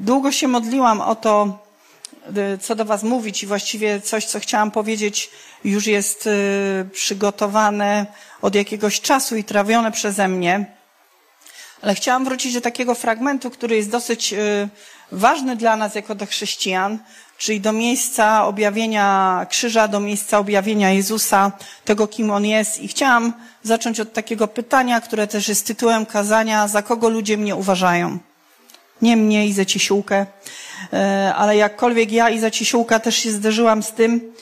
Długo się modliłam o to, co do was mówić i właściwie coś, co chciałam powiedzieć, już jest przygotowane od jakiegoś czasu i trawione przeze mnie. Ale chciałam wrócić do takiego fragmentu, który jest dosyć ważny dla nas jako do chrześcijan, czyli do miejsca objawienia krzyża, do miejsca objawienia Jezusa, tego, kim On jest. I chciałam zacząć od takiego pytania, które też jest tytułem kazania: za kogo ludzie mnie uważają? Nie mnie i za Ciesiółkę, ale jakkolwiek ja i za Ciesiółka też się zderzyłam z tym,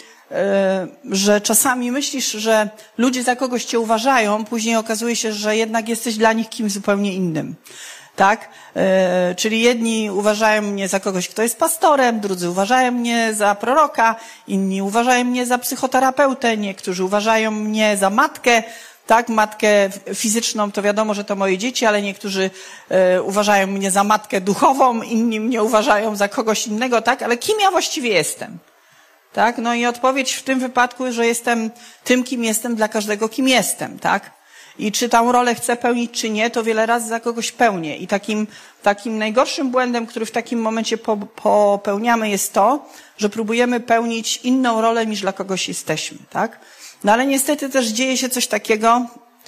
że czasami myślisz, że ludzie za kogoś cię uważają, później okazuje się, że jednak jesteś dla nich kimś zupełnie innym. Tak? Czyli jedni uważają mnie za kogoś, kto jest pastorem, drudzy uważają mnie za proroka, inni uważają mnie za psychoterapeutę, niektórzy uważają mnie za matkę. Tak, matkę fizyczną to wiadomo, że to moje dzieci, ale niektórzy uważają mnie za matkę duchową, inni mnie uważają za kogoś innego, tak? Ale kim ja właściwie jestem? Tak? No i odpowiedź w tym wypadku, że jestem tym, kim jestem dla każdego, kim jestem, tak? I czy tę rolę chcę pełnić, czy nie, to wiele razy za kogoś pełnię. I takim najgorszym błędem, który w takim momencie popełniamy, jest to, że próbujemy pełnić inną rolę, niż dla kogoś jesteśmy, tak? No ale niestety też dzieje się coś takiego,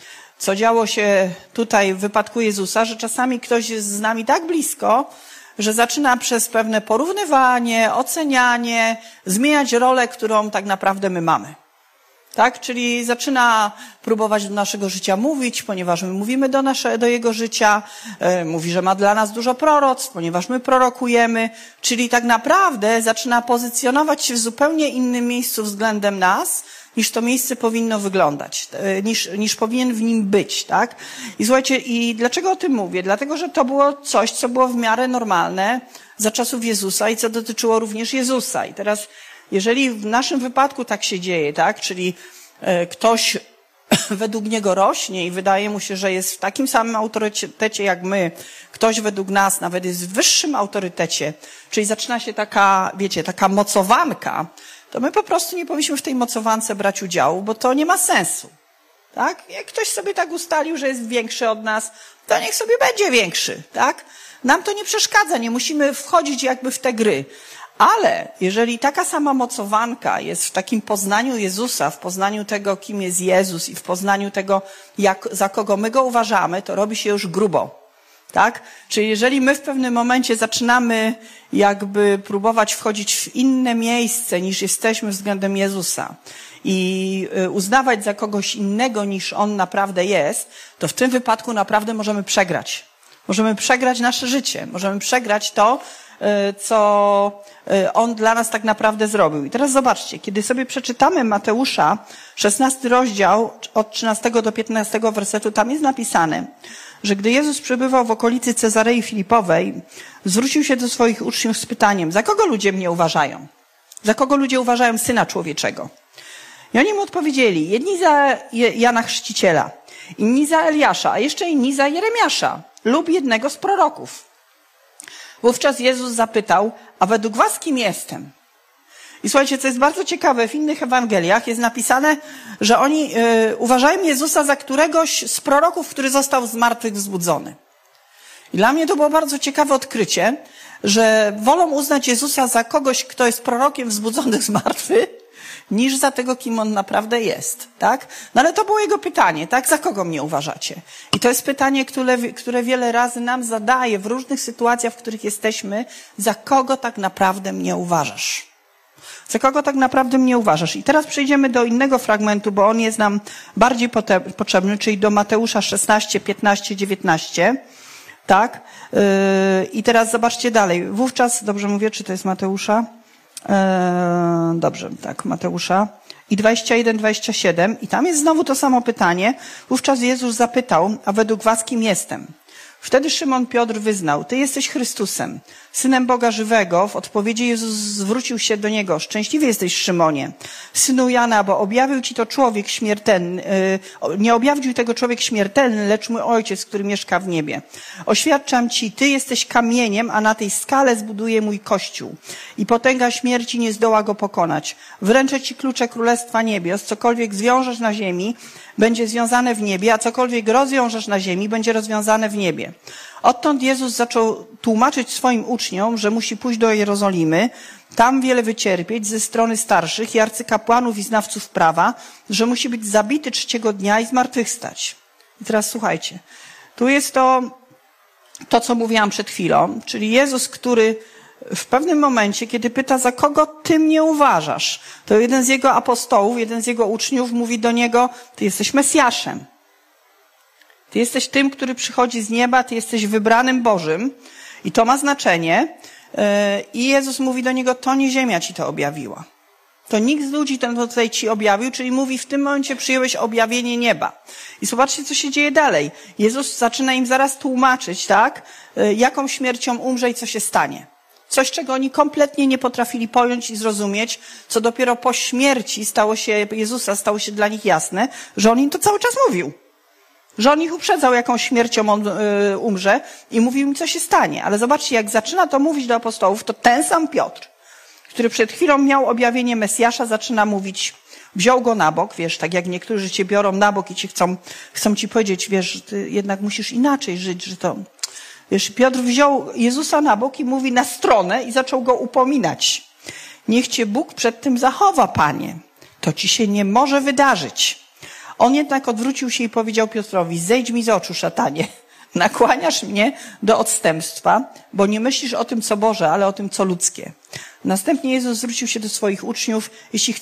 co działo się tutaj w wypadku Jezusa, że czasami ktoś jest z nami tak blisko, że zaczyna przez pewne porównywanie, ocenianie, zmieniać rolę, którą tak naprawdę my mamy. Tak? Czyli zaczyna próbować do naszego życia mówić, ponieważ my mówimy do jego życia, mówi, że ma dla nas dużo proroctw, ponieważ my prorokujemy, czyli tak naprawdę zaczyna pozycjonować się w zupełnie innym miejscu względem nas, niż to miejsce powinno wyglądać, niż powinien w nim być, tak? I słuchajcie, i dlaczego o tym mówię? Dlatego, że to było coś, co było w miarę normalne za czasów Jezusa i co dotyczyło również Jezusa. I teraz, jeżeli w naszym wypadku tak się dzieje, tak? Czyli ktoś według niego rośnie i wydaje mu się, że jest w takim samym autorytecie jak my, ktoś według nas nawet jest w wyższym autorytecie, czyli zaczyna się taka, wiecie, taka mocowanka, to my po prostu nie powinniśmy w tej mocowance brać udziału, bo to nie ma sensu. Tak? Jak ktoś sobie tak ustalił, że jest większy od nas, to niech sobie będzie większy. Tak? Nam to nie przeszkadza, nie musimy wchodzić jakby w te gry. Ale jeżeli taka sama mocowanka jest w takim poznaniu Jezusa, w poznaniu tego, kim jest Jezus i w poznaniu tego, za kogo my go uważamy, to robi się już grubo. Tak? Czyli jeżeli my w pewnym momencie zaczynamy jakby próbować wchodzić w inne miejsce niż jesteśmy względem Jezusa i uznawać za kogoś innego niż On naprawdę jest, to w tym wypadku naprawdę możemy przegrać. Możemy przegrać nasze życie. Możemy przegrać to, co On dla nas tak naprawdę zrobił. I teraz zobaczcie, kiedy sobie przeczytamy Mateusza, 16 rozdział, od 13 do 15 wersetu, tam jest napisane, że gdy Jezus przebywał w okolicy Cezarei Filipowej, zwrócił się do swoich uczniów z pytaniem: za kogo ludzie mnie uważają? Za kogo ludzie uważają Syna Człowieczego? I oni mu odpowiedzieli: jedni za Jana Chrzciciela, inni za Eliasza, a jeszcze inni za Jeremiasza lub jednego z proroków. Wówczas Jezus zapytał: a według was kim jestem? I słuchajcie, co jest bardzo ciekawe, w innych Ewangeliach jest napisane, że oni uważają Jezusa za któregoś z proroków, który został z martwych wzbudzony. I dla mnie to było bardzo ciekawe odkrycie, że wolą uznać Jezusa za kogoś, kto jest prorokiem wzbudzony z martwych, niż za tego, kim On naprawdę jest. Tak? No ale to było jego pytanie, tak? Za kogo mnie uważacie? I to jest pytanie, które wiele razy nam zadaje w różnych sytuacjach, w których jesteśmy: za kogo tak naprawdę mnie uważasz? Za kogo tak naprawdę mnie uważasz? I teraz przejdziemy do innego fragmentu, bo on jest nam bardziej potrzebny, czyli do Mateusza 16, 15, 19. Tak? I teraz zobaczcie dalej. Wówczas, dobrze mówię, czy to jest Mateusza? Dobrze, tak, Mateusza. I 21, 27. I tam jest znowu to samo pytanie. Wówczas Jezus zapytał: a według was kim jestem? Wtedy Szymon Piotr wyznał: ty jesteś Chrystusem, Synem Boga żywego. W odpowiedzi Jezus zwrócił się do niego: szczęśliwy jesteś, Szymonie, synu Jana, bo objawił ci to człowiek śmiertelny, nie objawił tego człowiek śmiertelny, lecz mój Ojciec, który mieszka w niebie. Oświadczam ci, ty jesteś kamieniem, a na tej skale zbuduję mój Kościół i potęga śmierci nie zdoła go pokonać. Wręczę ci klucze Królestwa Niebios, cokolwiek zwiążesz na ziemi, będzie związane w niebie, a cokolwiek rozwiążesz na ziemi, będzie rozwiązane w niebie. Odtąd Jezus zaczął tłumaczyć swoim uczniom, że musi pójść do Jerozolimy, tam wiele wycierpieć ze strony starszych i arcykapłanów i znawców prawa, że musi być zabity 3 dnia i zmartwychwstać. I teraz słuchajcie, tu jest to, co mówiłam przed chwilą, czyli Jezus, który w pewnym momencie, kiedy pyta, za kogo ty mnie uważasz, to jeden z jego apostołów, jeden z jego uczniów mówi do niego, ty jesteś Mesjaszem. Ty jesteś tym, który przychodzi z nieba, ty jesteś wybranym Bożym i to ma znaczenie. I Jezus mówi do niego, to nie ziemia ci to objawiła. To nikt z ludzi ten tutaj ci objawił, czyli mówi, w tym momencie przyjąłeś objawienie nieba. I zobaczcie, co się dzieje dalej. Jezus zaczyna im zaraz tłumaczyć, tak, jaką śmiercią umrze i co się stanie. Coś, czego oni kompletnie nie potrafili pojąć i zrozumieć, co dopiero po śmierci Jezusa stało się dla nich jasne, że on im to cały czas mówił. Że on ich uprzedzał, jaką śmiercią on umrze i mówił im, co się stanie. Ale zobaczcie, jak zaczyna to mówić do apostołów, to ten sam Piotr, który przed chwilą miał objawienie Mesjasza, zaczyna mówić, wziął go na bok, wiesz, tak jak niektórzy cię biorą na bok i chcą ci powiedzieć, wiesz, ty jednak musisz inaczej żyć, że to... Wiesz, Piotr wziął Jezusa na bok i mówi na stronę i zaczął go upominać. Niech cię Bóg przed tym zachowa, Panie. To ci się nie może wydarzyć. On jednak odwrócił się i powiedział Piotrowi, zejdź mi z oczu, szatanie. Nakłaniasz mnie do odstępstwa, bo nie myślisz o tym, co Boże, ale o tym, co ludzkie. Następnie Jezus zwrócił się do swoich uczniów, jeśli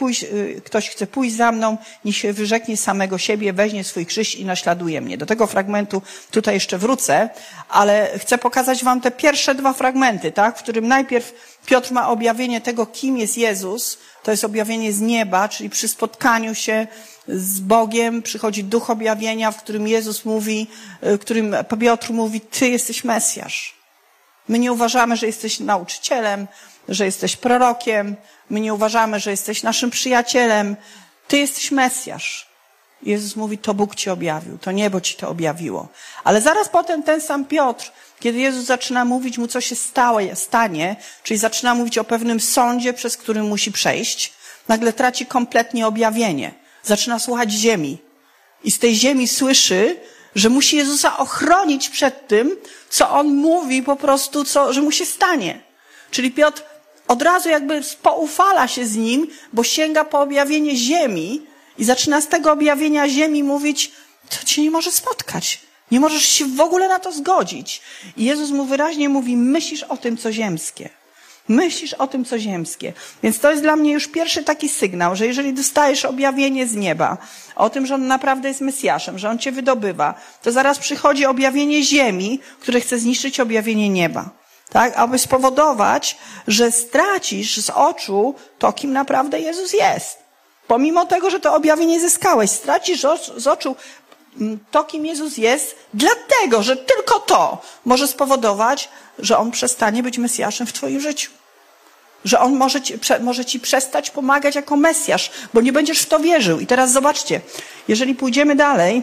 ktoś chce pójść za mną, niech się wyrzeknie samego siebie, weźmie swój krzyż i naśladuje mnie. Do tego fragmentu tutaj jeszcze wrócę, ale chcę pokazać wam te pierwsze 2 fragmenty, tak, w którym najpierw Piotr ma objawienie tego, kim jest Jezus, to jest objawienie z nieba, czyli przy spotkaniu się z Bogiem przychodzi duch objawienia, w którym Jezus mówi, w którym Piotr mówi, ty jesteś Mesjasz. My nie uważamy, że jesteś nauczycielem, że jesteś prorokiem, my nie uważamy, że jesteś naszym przyjacielem. Ty jesteś Mesjasz. Jezus mówi, to Bóg ci objawił, to niebo ci to objawiło. Ale zaraz potem ten sam Piotr, kiedy Jezus zaczyna mówić mu, co się stanie, czyli zaczyna mówić o pewnym sądzie, przez który musi przejść, nagle traci kompletnie objawienie. Zaczyna słuchać ziemi. I z tej ziemi słyszy, że musi Jezusa ochronić przed tym, co on mówi po prostu, że mu się stanie. Czyli Piotr od razu jakby poufala się z nim, bo sięga po objawienie ziemi i zaczyna z tego objawienia ziemi mówić, to cię nie może spotkać. Nie możesz się w ogóle na to zgodzić. I Jezus mu wyraźnie mówi, myślisz o tym, co ziemskie. Myślisz o tym, co ziemskie. Więc to jest dla mnie już pierwszy taki sygnał, że jeżeli dostajesz objawienie z nieba, o tym, że on naprawdę jest Mesjaszem, że on cię wydobywa, to zaraz przychodzi objawienie ziemi, które chce zniszczyć objawienie nieba. Tak? Aby spowodować, że stracisz z oczu to, kim naprawdę Jezus jest. Pomimo tego, że to objawienie zyskałeś, stracisz z oczu to, kim Jezus jest, dlatego, że tylko to może spowodować, że On przestanie być Mesjaszem w twoim życiu. Że On może ci przestać pomagać jako Mesjasz, bo nie będziesz w to wierzył. I teraz zobaczcie, jeżeli pójdziemy dalej,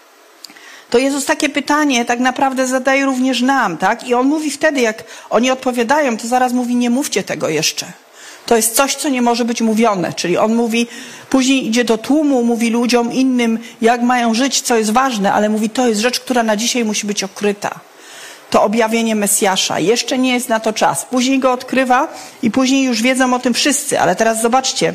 to Jezus takie pytanie tak naprawdę zadaje również nam, tak? I On mówi wtedy, jak oni odpowiadają, to zaraz mówi, nie mówcie tego jeszcze. To jest coś, co nie może być mówione. Czyli on mówi, później idzie do tłumu, mówi ludziom innym, jak mają żyć, co jest ważne, ale mówi, to jest rzecz, która na dzisiaj musi być okryta. To objawienie Mesjasza. Jeszcze nie jest na to czas. Później go odkrywa i później już wiedzą o tym wszyscy. Ale teraz zobaczcie.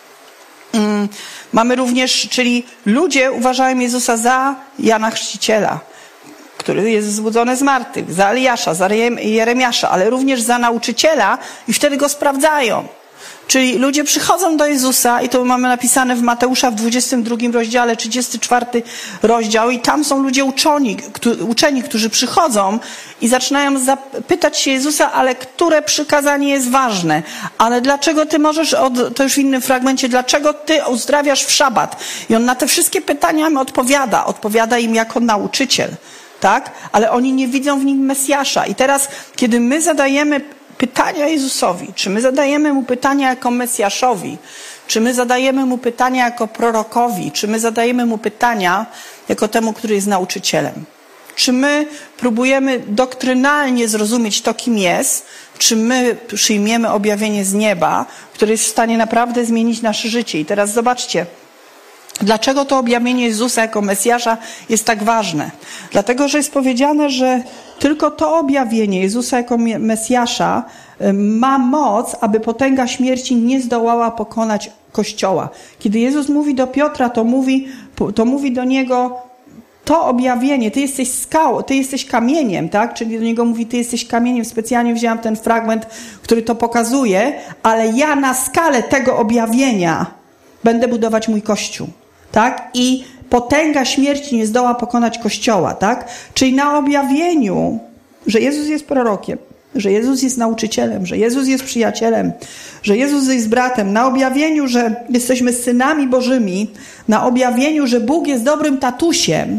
Mamy również, czyli ludzie uważają Jezusa za Jana Chrzciciela, który jest zbudzony z martwych, za Eliasza, za Jeremiasza, ale również za nauczyciela i wtedy go sprawdzają. Czyli ludzie przychodzą do Jezusa i to mamy napisane w Mateusza w 22 rozdziale, 34 rozdział i tam są ludzie uczeni, którzy przychodzą i zaczynają zapytać się Jezusa, ale które przykazanie jest ważne? Ale dlaczego ty możesz, to już w innym fragmencie, dlaczego ty uzdrawiasz w szabat? I on na te wszystkie pytania im odpowiada im jako nauczyciel. Tak? Ale oni nie widzą w nim Mesjasza. I teraz, kiedy my zadajemy pytania Jezusowi, czy my zadajemy mu pytania jako Mesjaszowi, czy my zadajemy mu pytania jako prorokowi, czy my zadajemy mu pytania jako temu, który jest nauczycielem? Czy my próbujemy doktrynalnie zrozumieć to, kim jest, czy my przyjmiemy objawienie z nieba, które jest w stanie naprawdę zmienić nasze życie? I teraz zobaczcie, Dlaczego to objawienie Jezusa jako Mesjasza jest tak ważne? Dlatego, że jest powiedziane, że tylko to objawienie Jezusa jako Mesjasza ma moc, aby potęga śmierci nie zdołała pokonać Kościoła. Kiedy Jezus mówi do Piotra, to mówi do niego to objawienie, ty jesteś skałą, ty jesteś kamieniem, tak? Czyli do niego mówi, ty jesteś kamieniem. Specjalnie wziąłem ten fragment, który to pokazuje, ale ja na skalę tego objawienia będę budować mój Kościół, tak? I potęga śmierci nie zdoła pokonać Kościoła, tak? Czyli na objawieniu, że Jezus jest prorokiem, że Jezus jest nauczycielem, że Jezus jest przyjacielem, że Jezus jest bratem, na objawieniu, że jesteśmy synami Bożymi, na objawieniu, że Bóg jest dobrym tatusiem,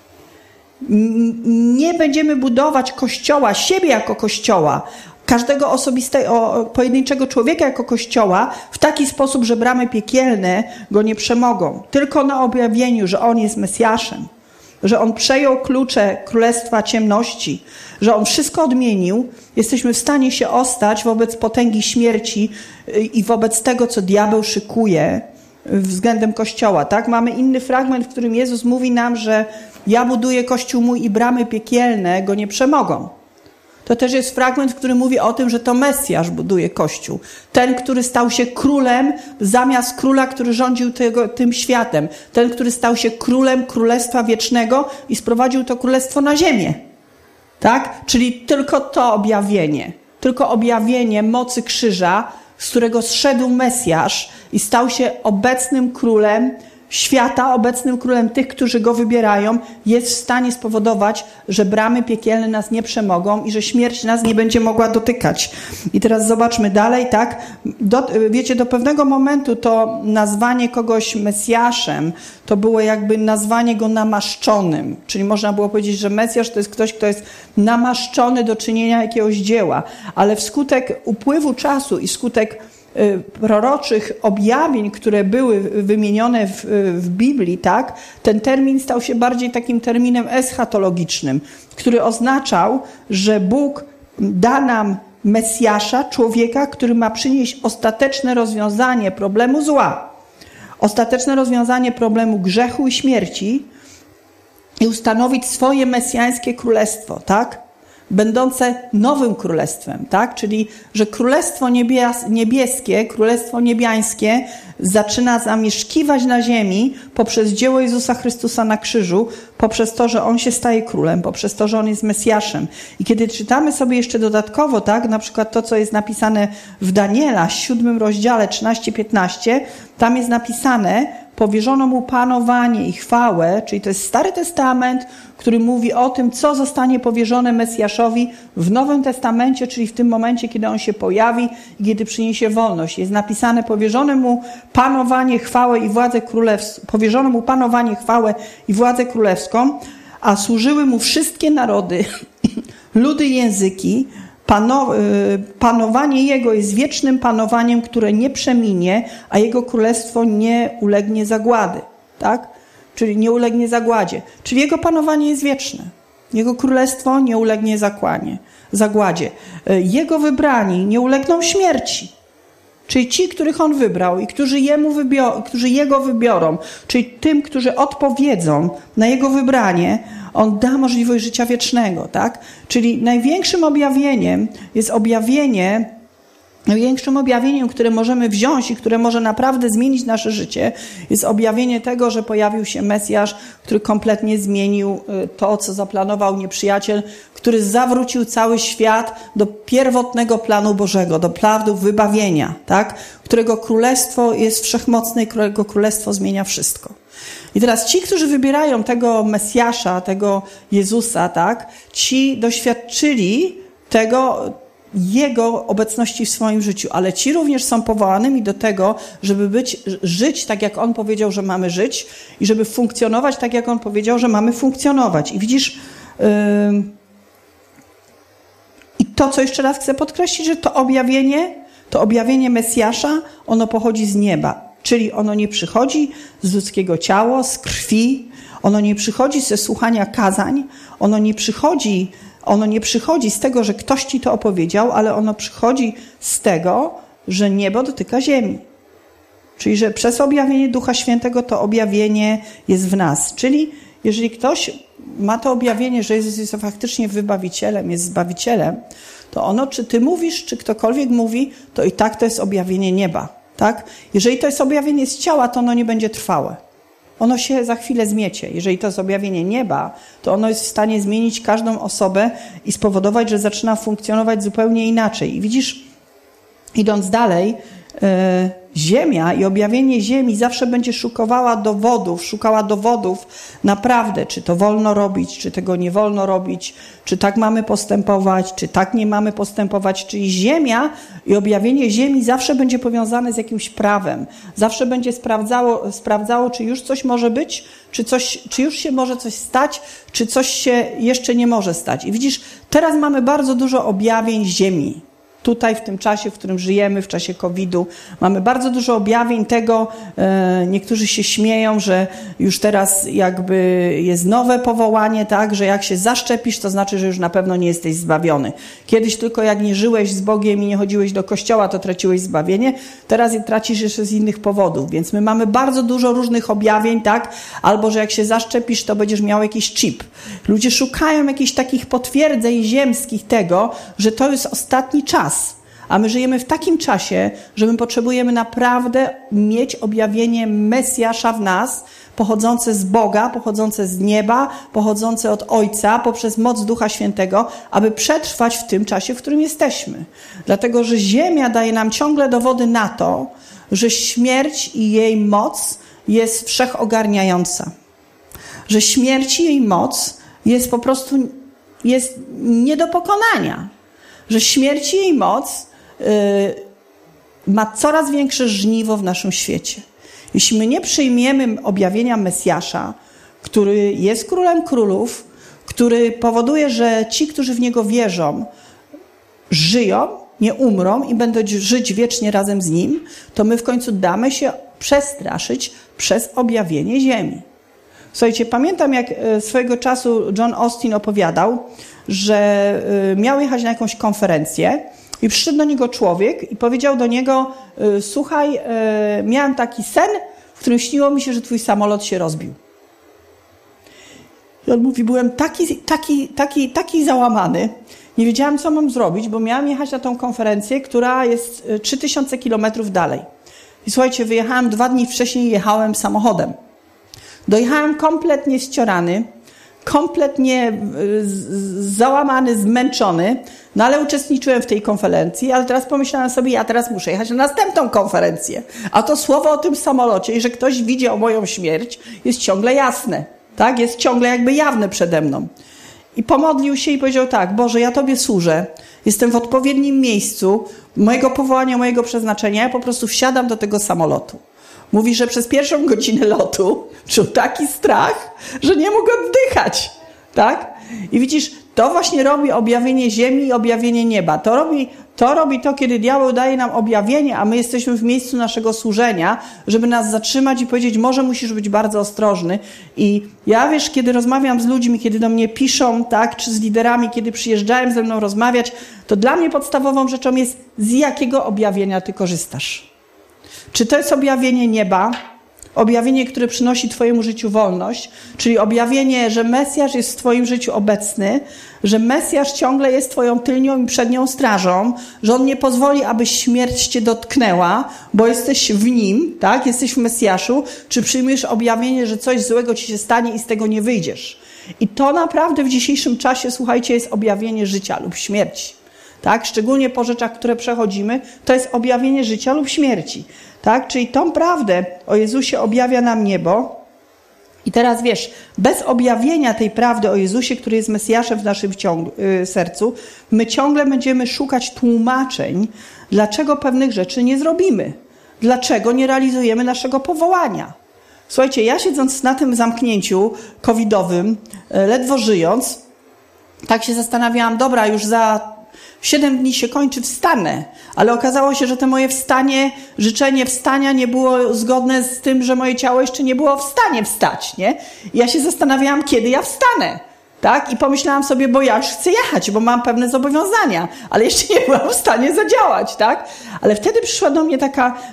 nie będziemy budować Kościoła, siebie jako Kościoła, każdego pojedynczego człowieka jako Kościoła w taki sposób, że bramy piekielne go nie przemogą. Tylko na objawieniu, że On jest Mesjaszem, że On przejął klucze Królestwa Ciemności, że On wszystko odmienił, jesteśmy w stanie się ostać wobec potęgi śmierci i wobec tego, co diabeł szykuje względem Kościoła. Tak? Mamy inny fragment, w którym Jezus mówi nam, że ja buduję Kościół mój i bramy piekielne go nie przemogą. To też jest fragment, który mówi o tym, że to Mesjasz buduje Kościół. Ten, który stał się królem zamiast króla, który rządził tym światem. Ten, który stał się królem Królestwa Wiecznego i sprowadził to królestwo na ziemię. Tak? Czyli tylko to objawienie. Tylko objawienie mocy krzyża, z którego zszedł Mesjasz i stał się obecnym królem świata, obecnym królem tych, którzy go wybierają, jest w stanie spowodować, że bramy piekielne nas nie przemogą i że śmierć nas nie będzie mogła dotykać. I teraz zobaczmy dalej, tak? Wiecie, do pewnego momentu to nazwanie kogoś Mesjaszem to było jakby nazwanie go namaszczonym. Czyli można było powiedzieć, że Mesjasz to jest ktoś, kto jest namaszczony do czynienia jakiegoś dzieła. Ale wskutek upływu czasu i wskutek proroczych objawień, które były wymienione w Biblii, tak, ten termin stał się bardziej takim terminem eschatologicznym, który oznaczał, że Bóg da nam Mesjasza, człowieka, który ma przynieść ostateczne rozwiązanie problemu zła, ostateczne rozwiązanie problemu grzechu i śmierci i ustanowić swoje mesjańskie królestwo, tak? Będące nowym królestwem, tak? Czyli, że królestwo niebieskie, królestwo niebiańskie zaczyna zamieszkiwać na ziemi poprzez dzieło Jezusa Chrystusa na krzyżu, poprzez to, że On się staje królem, poprzez to, że On jest Mesjaszem. I kiedy czytamy sobie jeszcze dodatkowo, tak? Na przykład to, co jest napisane w Daniela, 7 rozdziale 13-15, tam jest napisane, powierzono Mu panowanie i chwałę, czyli to jest Stary Testament, który mówi o tym, co zostanie powierzone Mesjaszowi w Nowym Testamencie, czyli w tym momencie, kiedy On się pojawi i kiedy przyniesie wolność. Jest napisane, powierzono Mu panowanie, chwałę i władzę królewską, powierzono Mu panowanie, chwałę i władzę królewską, a służyły Mu wszystkie narody, ludy i języki. Panowanie Jego jest wiecznym panowaniem, które nie przeminie, a Jego królestwo nie ulegnie zagłady. Tak? Czyli nie ulegnie zagładzie. Czyli Jego panowanie jest wieczne. Jego królestwo nie ulegnie zagładzie. Jego wybrani nie ulegną śmierci. Czyli ci, których On wybrał i którzy Jego wybiorą, czyli tym, którzy odpowiedzą na Jego wybranie, On da możliwość życia wiecznego, tak? Czyli największym objawieniem jest największym objawieniem, które możemy wziąć i które może naprawdę zmienić nasze życie, jest objawienie tego, że pojawił się Mesjasz, który kompletnie zmienił to, co zaplanował nieprzyjaciel, który zawrócił cały świat do pierwotnego planu Bożego, do planu wybawienia, tak? Którego królestwo jest wszechmocne i którego królestwo zmienia wszystko. I teraz ci, którzy wybierają tego Mesjasza, tego Jezusa, tak? Ci doświadczyli Jego obecności w swoim życiu, ale ci również są powołanymi do tego, żeby żyć tak, jak On powiedział, że mamy żyć i żeby funkcjonować tak, jak On powiedział, że mamy funkcjonować. I widzisz, i to, co jeszcze raz chcę podkreślić, że to objawienie Mesjasza, ono pochodzi z nieba. Czyli ono nie przychodzi z ludzkiego ciała, z krwi, ono nie przychodzi ze słuchania kazań, ono nie przychodzi z tego, że ktoś ci to opowiedział, ale ono przychodzi z tego, że niebo dotyka ziemi. Czyli, że przez objawienie Ducha Świętego to objawienie jest w nas. Czyli jeżeli ktoś ma to objawienie, że Jezus jest faktycznie wybawicielem, jest zbawicielem, to ono, czy ty mówisz, czy ktokolwiek mówi, to i tak to jest objawienie nieba. Tak? Jeżeli to jest objawienie z ciała, to ono nie będzie trwałe. Ono się za chwilę zmiecie. Jeżeli to jest objawienie nieba, to ono jest w stanie zmienić każdą osobę i spowodować, że zaczyna funkcjonować zupełnie inaczej. I widzisz, idąc dalej, ziemia i objawienie ziemi zawsze będzie szukała dowodów naprawdę, czy to wolno robić, czy tego nie wolno robić, czy tak mamy postępować, czy tak nie mamy postępować. Czyli ziemia i objawienie ziemi zawsze będzie powiązane z jakimś prawem. Zawsze będzie sprawdzało, czy już coś może być, czy już się może coś stać, czy coś się jeszcze nie może stać. I widzisz, teraz mamy bardzo dużo objawień ziemi. Tutaj, w tym czasie, w którym żyjemy, w czasie COVID-u, mamy bardzo dużo objawień tego. Niektórzy się śmieją, że już teraz jakby jest nowe powołanie, tak, że jak się zaszczepisz, to znaczy, że już na pewno nie jesteś zbawiony. Kiedyś tylko jak nie żyłeś z Bogiem i nie chodziłeś do kościoła, to traciłeś zbawienie. Teraz je tracisz jeszcze z innych powodów. Więc my mamy bardzo dużo różnych objawień, tak, albo że jak się zaszczepisz, to będziesz miał jakiś chip. Ludzie szukają jakichś takich potwierdzeń ziemskich tego, że to jest ostatni czas. A my żyjemy w takim czasie, że my potrzebujemy naprawdę mieć objawienie Mesjasza w nas, pochodzące z Boga, pochodzące z nieba, pochodzące od Ojca, poprzez moc Ducha Świętego, aby przetrwać w tym czasie, w którym jesteśmy. Dlatego, że ziemia daje nam ciągle dowody na to, że śmierć i jej moc jest wszechogarniająca. Że śmierć i jej moc jest po prostu nie do pokonania. Że śmierć i jej moc ma coraz większe żniwo w naszym świecie. Jeśli my nie przyjmiemy objawienia Mesjasza, który jest Królem Królów, który powoduje, że ci, którzy w Niego wierzą, żyją, nie umrą i będą żyć wiecznie razem z Nim, to my w końcu damy się przestraszyć przez objawienie ziemi. Słuchajcie, pamiętam, jak swojego czasu John Austin opowiadał, że miał jechać na jakąś konferencję i przyszedł do niego człowiek i powiedział do niego: słuchaj, miałem taki sen, w którym śniło mi się, że twój samolot się rozbił. I on mówi: byłem taki załamany, nie wiedziałem, co mam zrobić, bo miałem jechać na tą konferencję, która jest 3000 kilometrów dalej. I słuchajcie, wyjechałem 2 dni wcześniej, jechałem samochodem. Dojechałem kompletnie ściorany, kompletnie załamany, zmęczony, no ale uczestniczyłem w tej konferencji, ale teraz pomyślałem sobie, ja teraz muszę jechać na następną konferencję. A to słowo o tym samolocie i że ktoś widział moją śmierć jest ciągle jasne, tak? Jest ciągle jakby jawne przede mną. I pomodlił się i powiedział tak: Boże, ja Tobie służę, jestem w odpowiednim miejscu mojego powołania, mojego przeznaczenia, ja po prostu wsiadam do tego samolotu. Mówi, że przez pierwszą godzinę lotu czuł taki strach, że nie mógł oddychać, tak? I widzisz, to właśnie robi objawienie ziemi i objawienie nieba. To robi to, kiedy diabeł daje nam objawienie, a my jesteśmy w miejscu naszego służenia, żeby nas zatrzymać i powiedzieć: może musisz być bardzo ostrożny. I ja, wiesz, kiedy rozmawiam z ludźmi, kiedy do mnie piszą, tak, czy z liderami, kiedy przyjeżdżają ze mną rozmawiać, to dla mnie podstawową rzeczą jest, z jakiego objawienia ty korzystasz. Czy to jest objawienie nieba, objawienie, które przynosi twojemu życiu wolność, czyli objawienie, że Mesjasz jest w twoim życiu obecny, że Mesjasz ciągle jest twoją tylnią i przednią strażą, że On nie pozwoli, aby śmierć cię dotknęła, bo jesteś w Nim, tak? Jesteś w Mesjaszu, czy przyjmiesz objawienie, że coś złego ci się stanie i z tego nie wyjdziesz. I to naprawdę w dzisiejszym czasie, słuchajcie, jest objawienie życia lub śmierci. Tak? Szczególnie po rzeczach, które przechodzimy, to jest objawienie życia lub śmierci. Tak? Czyli tą prawdę o Jezusie objawia nam niebo. I teraz wiesz, bez objawienia tej prawdy o Jezusie, który jest Mesjaszem w naszym sercu, my ciągle będziemy szukać tłumaczeń, dlaczego pewnych rzeczy nie zrobimy. Dlaczego nie realizujemy naszego powołania. Słuchajcie, ja siedząc na tym zamknięciu covidowym, ledwo żyjąc, tak się zastanawiałam, dobra, już za 7 dni się kończy, wstanę. Ale okazało się, że to moje wstanie, życzenie wstania nie było zgodne z tym, że moje ciało jeszcze nie było w stanie wstać, nie? I ja się zastanawiałam, kiedy ja wstanę. tak? I pomyślałam sobie, bo ja już chcę jechać, bo mam pewne zobowiązania, ale jeszcze nie byłam w stanie zadziałać, tak? Ale wtedy przyszła do mnie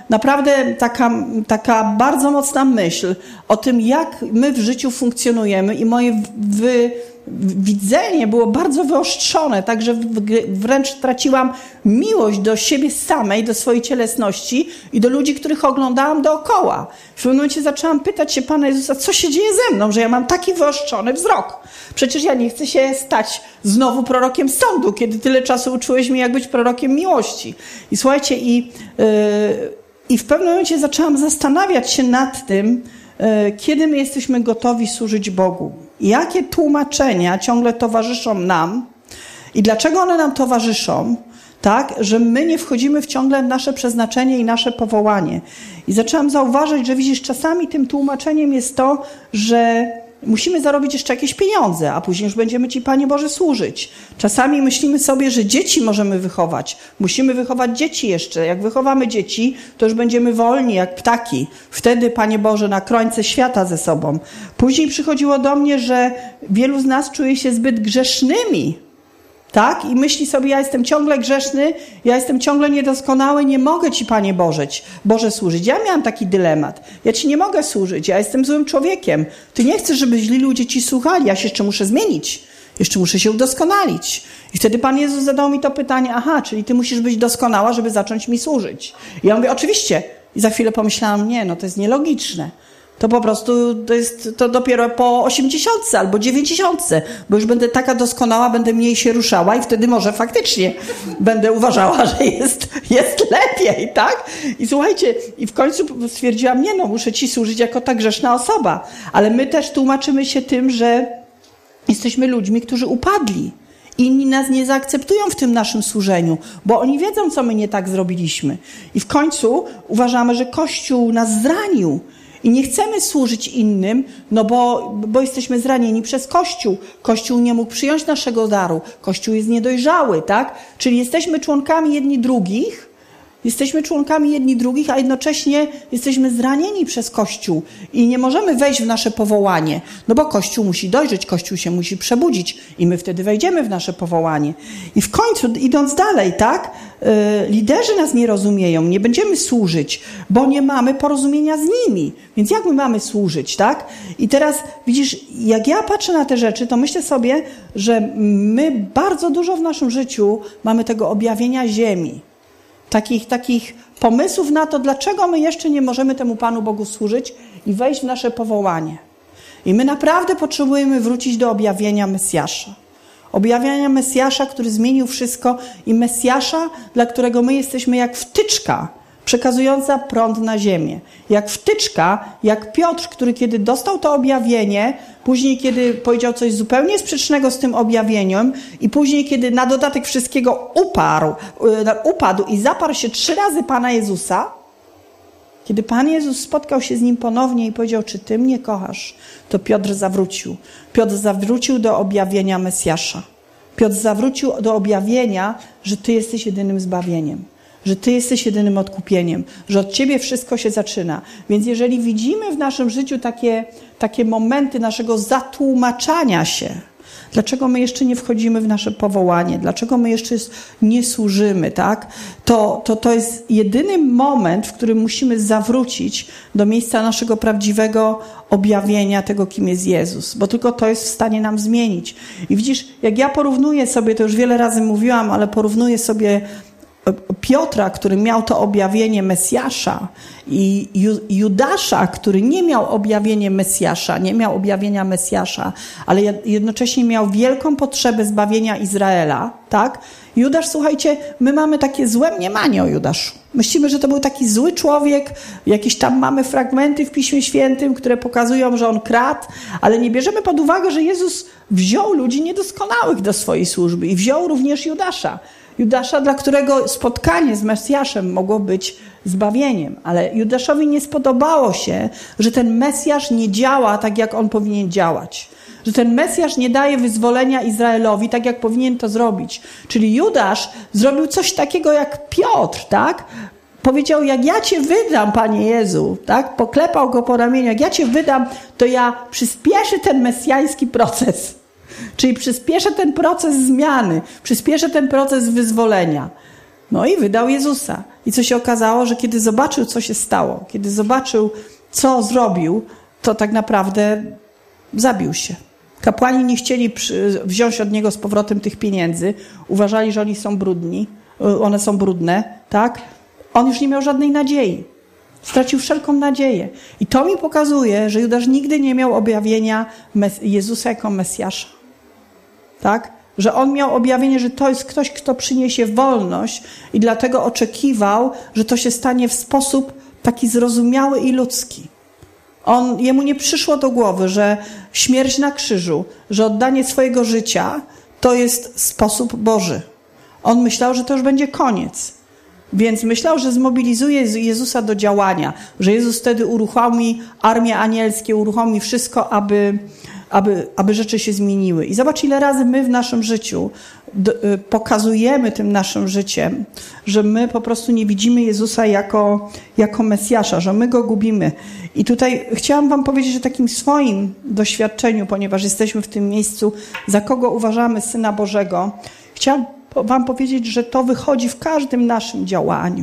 taka bardzo mocna myśl o tym, jak my w życiu funkcjonujemy i moje widzenie było bardzo wyostrzone, także wręcz traciłam miłość do siebie samej, do swojej cielesności i do ludzi, których oglądałam dookoła. W pewnym momencie zaczęłam pytać się Pana Jezusa, co się dzieje ze mną, że ja mam taki wyostrzony wzrok. Przecież ja nie chcę się stać znowu prorokiem sądu, kiedy tyle czasu uczyłeś mnie, jak być prorokiem miłości. I słuchajcie, i w pewnym momencie zaczęłam zastanawiać się nad tym, kiedy my jesteśmy gotowi służyć Bogu. Jakie tłumaczenia ciągle towarzyszą nam i dlaczego one nam towarzyszą, tak, że my nie wchodzimy ciągle w nasze przeznaczenie i nasze powołanie. I zaczęłam zauważyć, że widzisz, czasami tym tłumaczeniem jest to, że musimy zarobić jeszcze jakieś pieniądze, a później już będziemy Ci, Panie Boże, służyć. Czasami myślimy sobie, że dzieci możemy wychować. Musimy wychować dzieci jeszcze. Jak wychowamy dzieci, to już będziemy wolni jak ptaki. Wtedy, Panie Boże, na krańce świata ze sobą. Później przychodziło do mnie, że wielu z nas czuje się zbyt grzesznymi. Tak? I myśli sobie, ja jestem ciągle grzeszny, ja jestem ciągle niedoskonały, nie mogę Ci, Panie Boże, służyć. Ja miałam taki dylemat. Ja Ci nie mogę służyć, ja jestem złym człowiekiem. Ty nie chcesz, żeby źli ludzie Ci słuchali, ja się jeszcze muszę zmienić. Jeszcze muszę się udoskonalić. I wtedy Pan Jezus zadał mi to pytanie, czyli Ty musisz być doskonała, żeby zacząć mi służyć. I ja mówię, oczywiście. I za chwilę pomyślałam, nie, to jest nielogiczne. To po prostu to dopiero po 80 albo 90, bo już będę taka doskonała, będę mniej się ruszała i wtedy może faktycznie będę uważała, że jest lepiej, tak? I słuchajcie, i w końcu stwierdziłam, muszę Ci służyć jako ta grzeszna osoba. Ale my też tłumaczymy się tym, że jesteśmy ludźmi, którzy upadli. Inni nas nie zaakceptują w tym naszym służeniu, bo oni wiedzą, co my nie tak zrobiliśmy. I w końcu uważamy, że Kościół nas zranił. I nie chcemy służyć innym, bo jesteśmy zranieni przez Kościół. Kościół nie mógł przyjąć naszego daru. Kościół jest niedojrzały, tak? Czyli jesteśmy członkami jedni drugich, a jednocześnie jesteśmy zranieni przez Kościół i nie możemy wejść w nasze powołanie, bo Kościół musi dojrzeć, Kościół się musi przebudzić i my wtedy wejdziemy w nasze powołanie. I w końcu, idąc dalej, tak, liderzy nas nie rozumieją, nie będziemy służyć, bo nie mamy porozumienia z nimi. Więc jak my mamy służyć, tak? I teraz widzisz, jak ja patrzę na te rzeczy, to myślę sobie, że my bardzo dużo w naszym życiu mamy tego objawienia ziemi. Takich pomysłów na to, dlaczego my jeszcze nie możemy temu Panu Bogu służyć i wejść w nasze powołanie. I my naprawdę potrzebujemy wrócić do objawienia Mesjasza. Objawienia Mesjasza, który zmienił wszystko i Mesjasza, dla którego my jesteśmy jak wtyczka przekazująca prąd na ziemię. Jak wtyczka, jak Piotr, który kiedy dostał to objawienie, później kiedy powiedział coś zupełnie sprzecznego z tym objawieniem i później kiedy na dodatek wszystkiego upadł i zaparł się 3 razy Pana Jezusa, kiedy Pan Jezus spotkał się z nim ponownie i powiedział, czy Ty mnie kochasz, to Piotr zawrócił. Piotr zawrócił do objawienia Mesjasza. Piotr zawrócił do objawienia, że Ty jesteś jedynym zbawieniem. Że Ty jesteś jedynym odkupieniem, że od Ciebie wszystko się zaczyna. Więc jeżeli widzimy w naszym życiu takie momenty naszego zatłumaczania się, dlaczego my jeszcze nie wchodzimy w nasze powołanie, dlaczego my jeszcze nie służymy, tak? To jest jedyny moment, w którym musimy zawrócić do miejsca naszego prawdziwego objawienia tego, kim jest Jezus, bo tylko to jest w stanie nam zmienić. I widzisz, jak ja porównuję sobie, to już wiele razy mówiłam, ale porównuję sobie Piotra, który miał to objawienie Mesjasza i Judasza, który nie miał objawienia Mesjasza, ale jednocześnie miał wielką potrzebę zbawienia Izraela, tak? Judasz, słuchajcie, my mamy takie złe mniemanie o Judaszu. Myślimy, że to był taki zły człowiek, jakieś tam mamy fragmenty w Piśmie Świętym, które pokazują, że on kradł, ale nie bierzemy pod uwagę, że Jezus wziął ludzi niedoskonałych do swojej służby i wziął również Judasza, dla którego spotkanie z Mesjaszem mogło być zbawieniem. Ale Judaszowi nie spodobało się, że ten Mesjasz nie działa tak, jak on powinien działać. Że ten Mesjasz nie daje wyzwolenia Izraelowi tak, jak powinien to zrobić. Czyli Judasz zrobił coś takiego jak Piotr, tak? Powiedział, jak ja Cię wydam, Panie Jezu, tak? Poklepał go po ramieniu, jak ja Cię wydam, to ja przyspieszę ten mesjański proces. Czyli przyspieszę ten proces zmiany, przyspieszę ten proces wyzwolenia. No i wydał Jezusa. I co się okazało, że kiedy zobaczył, co się stało, kiedy zobaczył, co zrobił, to tak naprawdę zabił się. Kapłani nie chcieli wziąć od niego z powrotem tych pieniędzy. Uważali, że oni są brudni, one są brudne, tak? On już nie miał żadnej nadziei. Stracił wszelką nadzieję. I to mi pokazuje, że Judasz nigdy nie miał objawienia Jezusa jako Mesjasza. Tak? Że on miał objawienie, że to jest ktoś, kto przyniesie wolność i dlatego oczekiwał, że to się stanie w sposób taki zrozumiały i ludzki. Jemu nie przyszło do głowy, że śmierć na krzyżu, że oddanie swojego życia to jest sposób Boży. On myślał, że to już będzie koniec. Więc myślał, że zmobilizuje Jezusa do działania, że Jezus wtedy uruchomi armię anielskie, uruchomi wszystko, aby rzeczy się zmieniły. I zobacz, ile razy my w naszym życiu pokazujemy tym naszym życiem, że my po prostu nie widzimy Jezusa jako Mesjasza, że my Go gubimy. I tutaj chciałam wam powiedzieć o takim swoim doświadczeniu, ponieważ jesteśmy w tym miejscu, za kogo uważamy Syna Bożego. Chciałam wam powiedzieć, że to wychodzi w każdym naszym działaniu.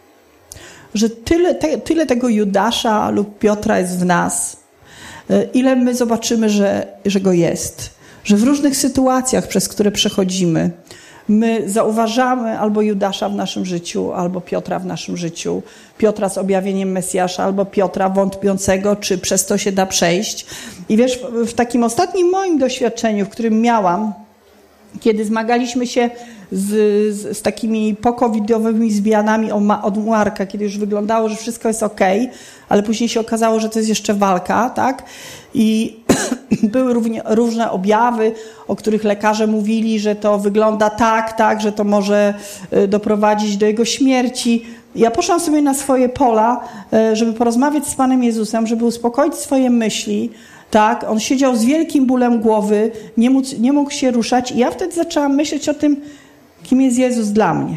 Że tyle tego Judasza lub Piotra jest w nas, ile my zobaczymy, że go jest. Że w różnych sytuacjach, przez które przechodzimy, my zauważamy albo Judasza w naszym życiu, albo Piotra w naszym życiu. Piotra z objawieniem Mesjasza, albo Piotra wątpiącego, czy przez to się da przejść. I wiesz, w takim ostatnim moim doświadczeniu, w którym miałam, kiedy zmagaliśmy się z takimi pokowidowymi zmianami od Marka, kiedy już wyglądało, że wszystko jest okej, ale później się okazało, że to jest jeszcze walka, tak? I były różne objawy, o których lekarze mówili, że to wygląda tak, że to może doprowadzić do jego śmierci. Ja poszłam sobie na swoje pola, żeby porozmawiać z Panem Jezusem, żeby uspokoić swoje myśli. Tak, on siedział z wielkim bólem głowy, nie mógł się ruszać i ja wtedy zaczęłam myśleć o tym, kim jest Jezus dla mnie.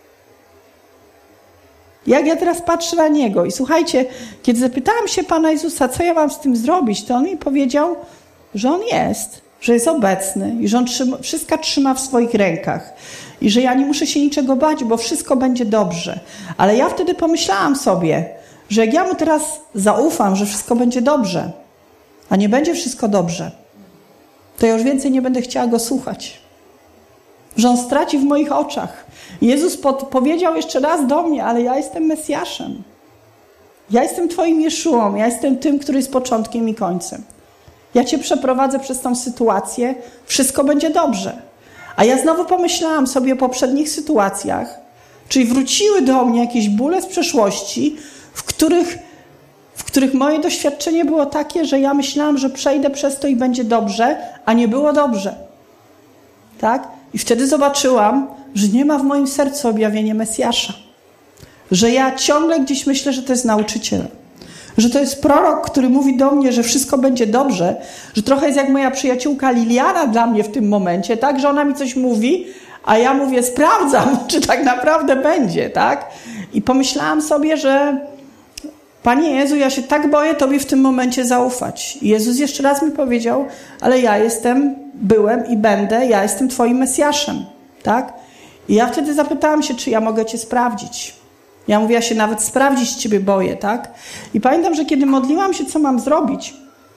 Jak ja teraz patrzę na Niego i słuchajcie, kiedy zapytałam się Pana Jezusa, co ja mam z tym zrobić, to On mi powiedział, że On jest, że jest obecny i że On wszystko trzyma w swoich rękach i że ja nie muszę się niczego bać, bo wszystko będzie dobrze. Ale ja wtedy pomyślałam sobie, że jak ja Mu teraz zaufam, że wszystko będzie dobrze, a nie będzie wszystko dobrze, to ja już więcej nie będę chciała Go słuchać. Że On straci w moich oczach. Jezus powiedział jeszcze raz do mnie, ale ja jestem Mesjaszem. Ja jestem Twoim Jeszuą. Ja jestem tym, który jest początkiem i końcem. Ja Cię przeprowadzę przez tą sytuację. Wszystko będzie dobrze. A ja znowu pomyślałam sobie o poprzednich sytuacjach, czyli wróciły do mnie jakieś bóle z przeszłości, w których moje doświadczenie było takie, że ja myślałam, że przejdę przez to i będzie dobrze, a nie było dobrze. Tak? I wtedy zobaczyłam, że nie ma w moim sercu objawienia Mesjasza. Że ja ciągle gdzieś myślę, że to jest nauczyciel. Że to jest prorok, który mówi do mnie, że wszystko będzie dobrze. Że trochę jest jak moja przyjaciółka Liliana dla mnie w tym momencie, tak? Że ona mi coś mówi, a ja mówię, sprawdzam, czy tak naprawdę będzie, tak? I pomyślałam sobie, że Panie Jezu, ja się tak boję Tobie w tym momencie zaufać. I Jezus jeszcze raz mi powiedział, ale ja byłem i będę, ja jestem Twoim Mesjaszem, tak? I ja wtedy zapytałam się, czy ja mogę Cię sprawdzić. Ja mówię, ja się nawet sprawdzić Ciebie boję, tak? I pamiętam, że kiedy modliłam się, co mam zrobić,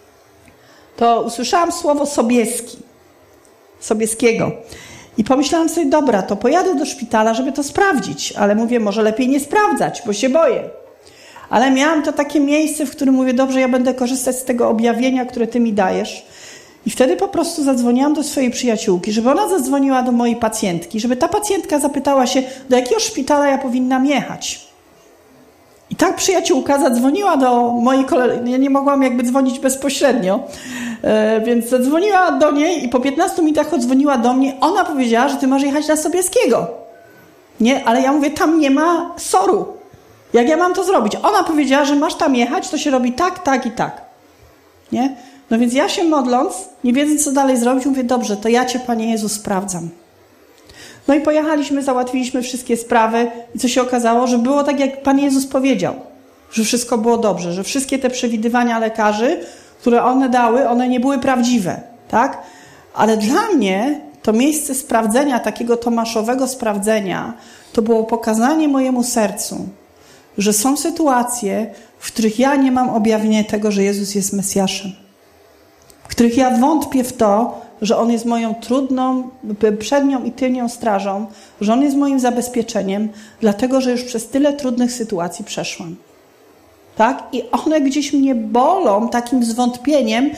to usłyszałam słowo Sobieskiego. I pomyślałam sobie, dobra, to pojadę do szpitala, żeby to sprawdzić. Ale mówię, może lepiej nie sprawdzać, bo się boję. Ale miałam to takie miejsce, w którym mówię, dobrze, ja będę korzystać z tego objawienia, które Ty mi dajesz. I wtedy po prostu zadzwoniłam do swojej przyjaciółki, żeby ona zadzwoniła do mojej pacjentki, żeby ta pacjentka zapytała się, do jakiego szpitala ja powinnam jechać. I ta przyjaciółka zadzwoniła do mojej koleżanki, ja nie mogłam dzwonić bezpośrednio, więc zadzwoniła do niej i po 15 minutach odzwoniła do mnie. Ona powiedziała, że Ty masz jechać na Sobieskiego. Nie, ale ja mówię, tam nie ma SOR-u. Jak ja mam to zrobić? Ona powiedziała, że masz tam jechać, to się robi tak, tak i tak. Nie? No więc ja się modląc, nie wiedząc co dalej zrobić, mówię, dobrze, to ja Cię, Panie Jezu, sprawdzam. No i pojechaliśmy, załatwiliśmy wszystkie sprawy i co się okazało, że było tak, jak Pan Jezus powiedział, że wszystko było dobrze, że wszystkie te przewidywania lekarzy, które one dały, one nie były prawdziwe, tak? Ale dla mnie to miejsce sprawdzenia, takiego tomaszowego sprawdzenia, to było pokazanie mojemu sercu, że są sytuacje, w których ja nie mam objawienia tego, że Jezus jest Mesjaszem. W których ja wątpię w to, że On jest moją trudną, przednią i tylnią strażą, że On jest moim zabezpieczeniem, dlatego, że już przez tyle trudnych sytuacji przeszłam. Tak? I one gdzieś mnie bolą takim zwątpieniem,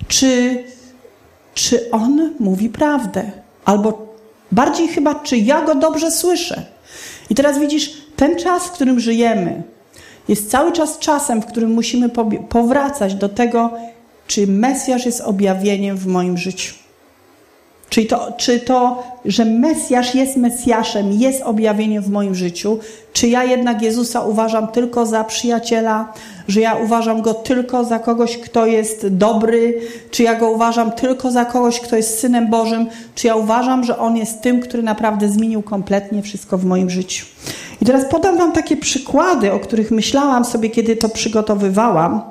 czy On mówi prawdę. Albo bardziej chyba, czy ja Go dobrze słyszę. I teraz widzisz, ten czas, w którym żyjemy, jest cały czas czasem, w którym musimy powracać do tego, czy Mesjasz jest objawieniem w moim życiu. Czy to, że Mesjasz jest Mesjaszem, jest objawieniem w moim życiu, czy ja jednak Jezusa uważam tylko za przyjaciela, że ja uważam Go tylko za kogoś, kto jest dobry, czy ja Go uważam tylko za kogoś, kto jest Synem Bożym, czy ja uważam, że On jest tym, który naprawdę zmienił kompletnie wszystko w moim życiu. I teraz podam wam takie przykłady, o których myślałam sobie, kiedy to przygotowywałam.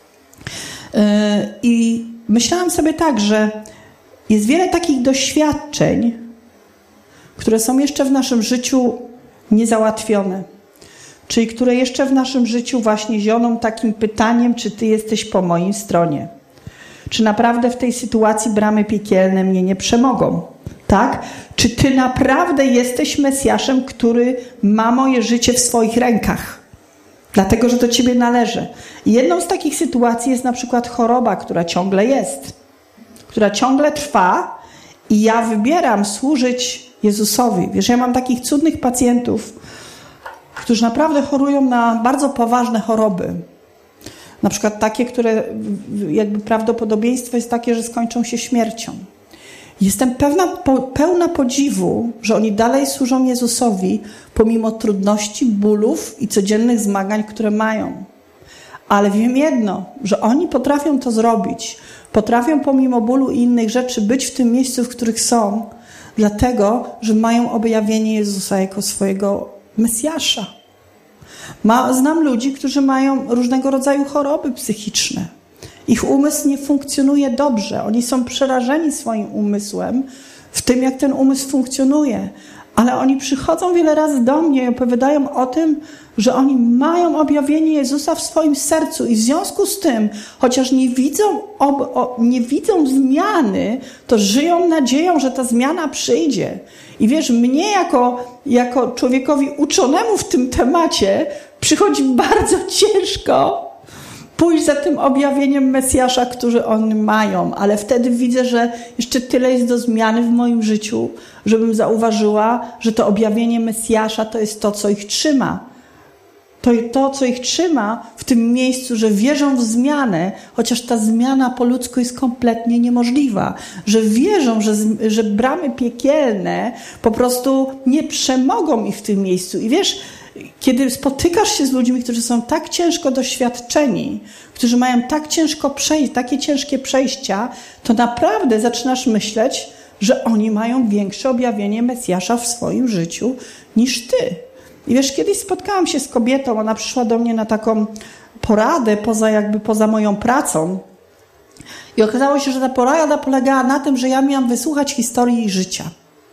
I myślałam sobie tak, że jest wiele takich doświadczeń, które są jeszcze w naszym życiu niezałatwione. Czyli które jeszcze w naszym życiu właśnie zioną takim pytaniem, czy Ty jesteś po mojej stronie. Czy naprawdę w tej sytuacji bramy piekielne mnie nie przemogą. Tak? Czy Ty naprawdę jesteś Mesjaszem, który ma moje życie w swoich rękach? Dlatego, że do Ciebie należy. I jedną z takich sytuacji jest na przykład choroba, która ciągle jest. Która ciągle trwa i ja wybieram służyć Jezusowi. Wiesz, ja mam takich cudnych pacjentów, którzy naprawdę chorują na bardzo poważne choroby. Na przykład takie, które jakby prawdopodobieństwo jest takie, że skończą się śmiercią. Jestem pełna podziwu, że oni dalej służą Jezusowi pomimo trudności, bólów i codziennych zmagań, które mają. Ale wiem jedno, że oni potrafią to zrobić. Potrafią pomimo bólu i innych rzeczy być w tym miejscu, w których są, dlatego, że mają objawienie Jezusa jako swojego Mesjasza. Znam ludzi, którzy mają różnego rodzaju choroby psychiczne. Ich umysł nie funkcjonuje dobrze. Oni są przerażeni swoim umysłem, w tym, jak ten umysł funkcjonuje. Ale oni przychodzą wiele razy do mnie i opowiadają o tym, że oni mają objawienie Jezusa w swoim sercu i w związku z tym, chociaż nie widzą zmiany, to żyją nadzieją, że ta zmiana przyjdzie. I wiesz, mnie jako człowiekowi uczonemu w tym temacie przychodzi bardzo ciężko pójść za tym objawieniem Mesjasza, który oni mają, ale wtedy widzę, że jeszcze tyle jest do zmiany w moim życiu, żebym zauważyła, że to objawienie Mesjasza to jest to, co ich trzyma. To, co ich trzyma w tym miejscu, że wierzą w zmianę, chociaż ta zmiana po ludzku jest kompletnie niemożliwa. Że wierzą, że bramy piekielne po prostu nie przemogą ich w tym miejscu. I wiesz, kiedy spotykasz się z ludźmi, którzy są tak ciężko doświadczeni, którzy mają takie ciężkie przejścia, to naprawdę zaczynasz myśleć, że oni mają większe objawienie Mesjasza w swoim życiu niż ty. I wiesz, kiedyś spotkałam się z kobietą, ona przyszła do mnie na taką poradę poza moją pracą. I okazało się, że ta porada polegała na tym, że ja miałam wysłuchać historii jej życia.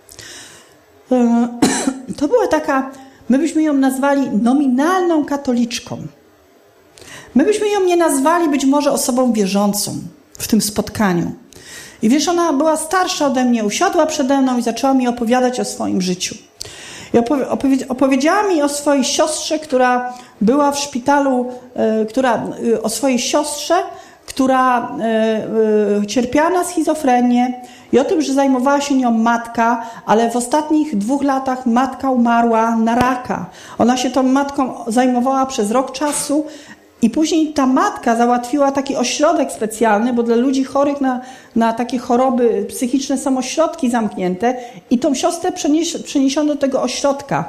To była taka, my byśmy ją nazwali nominalną katoliczką. My byśmy ją nie nazwali być może osobą wierzącą w tym spotkaniu. I wiesz, ona była starsza ode mnie, usiadła przede mną i zaczęła mi opowiadać o swoim życiu. I opowiedziała mi o swojej siostrze, która była w szpitalu, o swojej siostrze, która cierpiała na schizofrenię i o tym, że zajmowała się nią matka, ale w ostatnich 2 latach matka umarła na raka. Ona się tą matką zajmowała przez rok czasu i później ta matka załatwiła taki ośrodek specjalny, bo dla ludzi chorych na takie choroby psychiczne są ośrodki zamknięte i tą siostrę przeniesiono do tego ośrodka.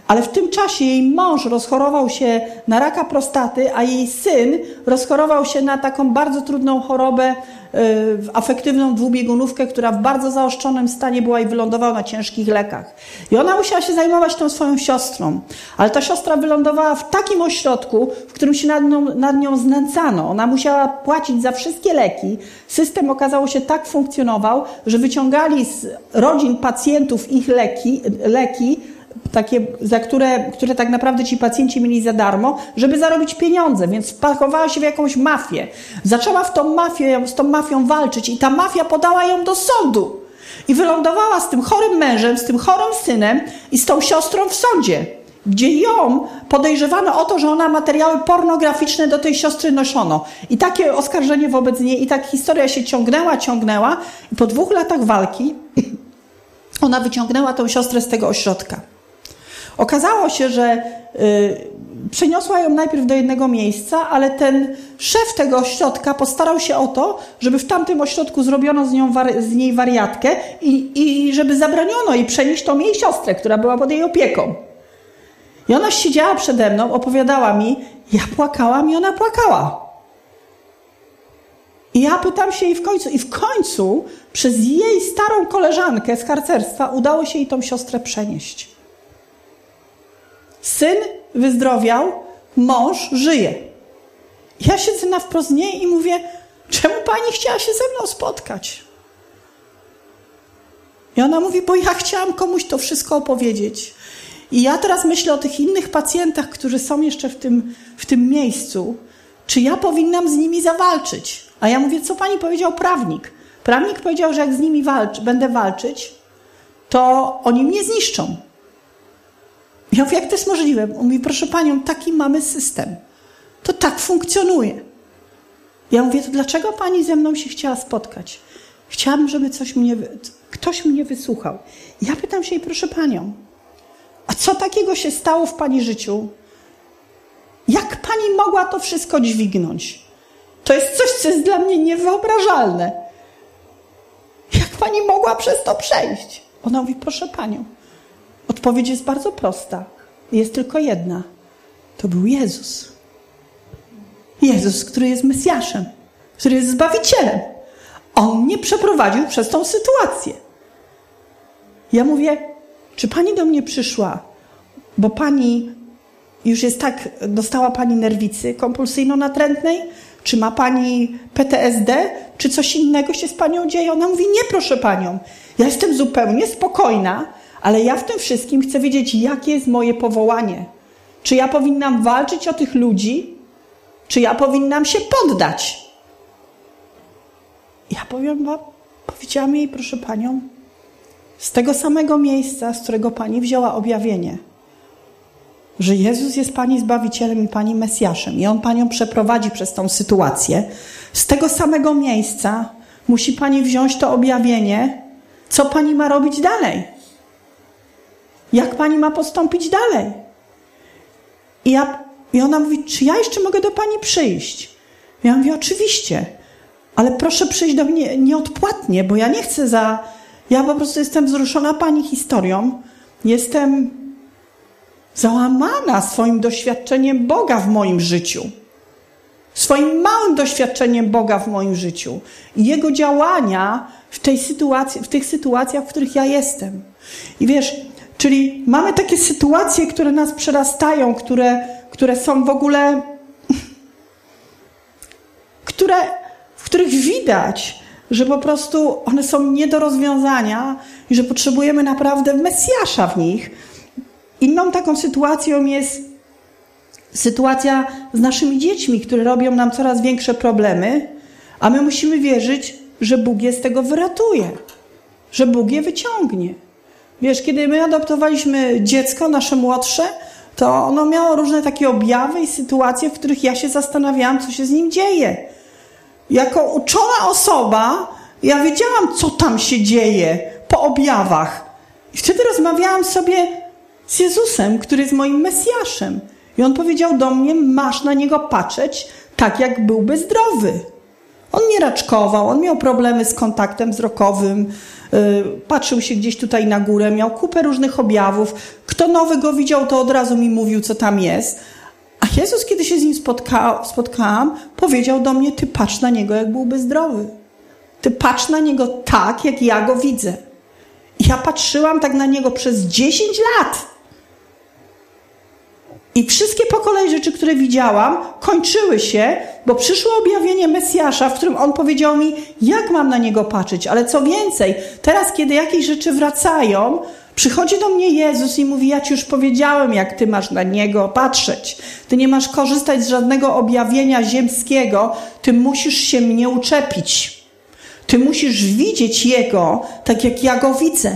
Ale w tym czasie jej mąż rozchorował się na raka prostaty, a jej syn rozchorował się na taką bardzo trudną chorobę, afektywną dwubiegunówkę, która w bardzo zaostrzonym stanie była i wylądowała na ciężkich lekach. I ona musiała się zajmować tą swoją siostrą. Ale ta siostra wylądowała w takim ośrodku, w którym się nad nią znęcano. Ona musiała płacić za wszystkie leki. System, okazało się, tak funkcjonował, że wyciągali z rodzin pacjentów ich leki takie, za które tak naprawdę ci pacjenci mieli za darmo, żeby zarobić pieniądze, więc wpakowała się w jakąś mafię. Zaczęła z tą mafią walczyć i ta mafia podała ją do sądu. I wylądowała z tym chorym mężem, z tym chorym synem i z tą siostrą w sądzie, gdzie ją podejrzewano o to, że ona materiały pornograficzne do tej siostry noszono. I takie oskarżenie wobec niej, i tak historia się ciągnęła i po 2 latach walki ona wyciągnęła tą siostrę z tego ośrodka. Okazało się, że przeniosła ją najpierw do jednego miejsca, ale ten szef tego ośrodka postarał się o to, żeby w tamtym ośrodku zrobiono z niej wariatkę i żeby zabroniono jej przenieść tą jej siostrę, która była pod jej opieką. I ona siedziała przede mną, opowiadała mi, ja płakałam i ona płakała. I ja pytam się jej w końcu przez jej starą koleżankę z harcerstwa udało się jej tą siostrę przenieść. Syn wyzdrowiał, mąż żyje. Ja siedzę na wprost niej i mówię, czemu pani chciała się ze mną spotkać? I ona mówi, bo ja chciałam komuś to wszystko opowiedzieć. I ja teraz myślę o tych innych pacjentach, którzy są jeszcze w tym miejscu, czy ja powinnam z nimi zawalczyć? A ja mówię, co pani powiedział prawnik? Prawnik powiedział, że jak z nimi będę walczyć, to oni mnie zniszczą. Ja mówię, jak to jest możliwe? On mówi, proszę panią, taki mamy system. To tak funkcjonuje. Ja mówię, to dlaczego pani ze mną się chciała spotkać? Chciałabym, żeby ktoś mnie wysłuchał. Ja pytam się jej, proszę panią, a co takiego się stało w pani życiu? Jak pani mogła to wszystko dźwignąć? To jest coś, co jest dla mnie niewyobrażalne. Jak pani mogła przez to przejść? Ona mówi, proszę panią, odpowiedź jest bardzo prosta. Jest tylko jedna. To był Jezus. Jezus, który jest Mesjaszem, który jest Zbawicielem. On mnie przeprowadził przez tą sytuację. Ja mówię, czy pani do mnie przyszła, bo pani już jest tak, dostała pani nerwicy kompulsyjno-natrętnej, czy ma pani PTSD, czy coś innego się z panią dzieje? Ona mówi, nie proszę panią, ja jestem zupełnie spokojna, ale ja w tym wszystkim chcę wiedzieć, jakie jest moje powołanie. Czy ja powinnam walczyć o tych ludzi, czy ja powinnam się poddać? Ja powiedziałam jej, proszę panią, z tego samego miejsca, z którego pani wzięła objawienie, że Jezus jest pani Zbawicielem i pani Mesjaszem i On panią przeprowadzi przez tą sytuację, z tego samego miejsca musi pani wziąć to objawienie, co pani ma robić dalej. Jak pani ma postąpić dalej? I ona mówi, czy ja jeszcze mogę do pani przyjść? Ja mówię, oczywiście, ale proszę przyjść do mnie nieodpłatnie, bo ja nie chcę ja po prostu jestem wzruszona pani historią. Jestem załamana swoim doświadczeniem Boga w moim życiu. Swoim małym doświadczeniem Boga w moim życiu. I Jego działania w tych sytuacjach, w których ja jestem. I wiesz, czyli mamy takie sytuacje, które nas przerastają, które są w ogóle, w których widać, że po prostu one są nie do rozwiązania i że potrzebujemy naprawdę Mesjasza w nich. Inną taką sytuacją jest sytuacja z naszymi dziećmi, które robią nam coraz większe problemy, a my musimy wierzyć, że Bóg je z tego wyratuje, że Bóg je wyciągnie. Wiesz, kiedy my adoptowaliśmy dziecko, nasze młodsze, to ono miało różne takie objawy i sytuacje, w których ja się zastanawiałam, co się z nim dzieje. Jako uczona osoba, ja wiedziałam, co tam się dzieje po objawach. I wtedy rozmawiałam sobie z Jezusem, który jest moim Mesjaszem. I On powiedział do mnie, masz na Niego patrzeć tak, jak byłby zdrowy. On nie raczkował, on miał problemy z kontaktem wzrokowym, patrzył się gdzieś tutaj na górę, miał kupę różnych objawów. Kto nowy go widział, to od razu mi mówił, co tam jest. A Jezus, kiedy się z nim spotkałam, powiedział do mnie, ty patrz na niego, jak byłby zdrowy. Ty patrz na niego tak, jak ja go widzę. I ja patrzyłam tak na niego przez 10 lat. I wszystkie po kolei rzeczy, które widziałam, kończyły się, bo przyszło objawienie Mesjasza, w którym on powiedział mi, jak mam na niego patrzeć. Ale co więcej, teraz, kiedy jakieś rzeczy wracają, przychodzi do mnie Jezus i mówi, ja ci już powiedziałem, jak ty masz na niego patrzeć. Ty nie masz korzystać z żadnego objawienia ziemskiego, ty musisz się mnie uczepić. Ty musisz widzieć Jego, tak jak ja Go widzę.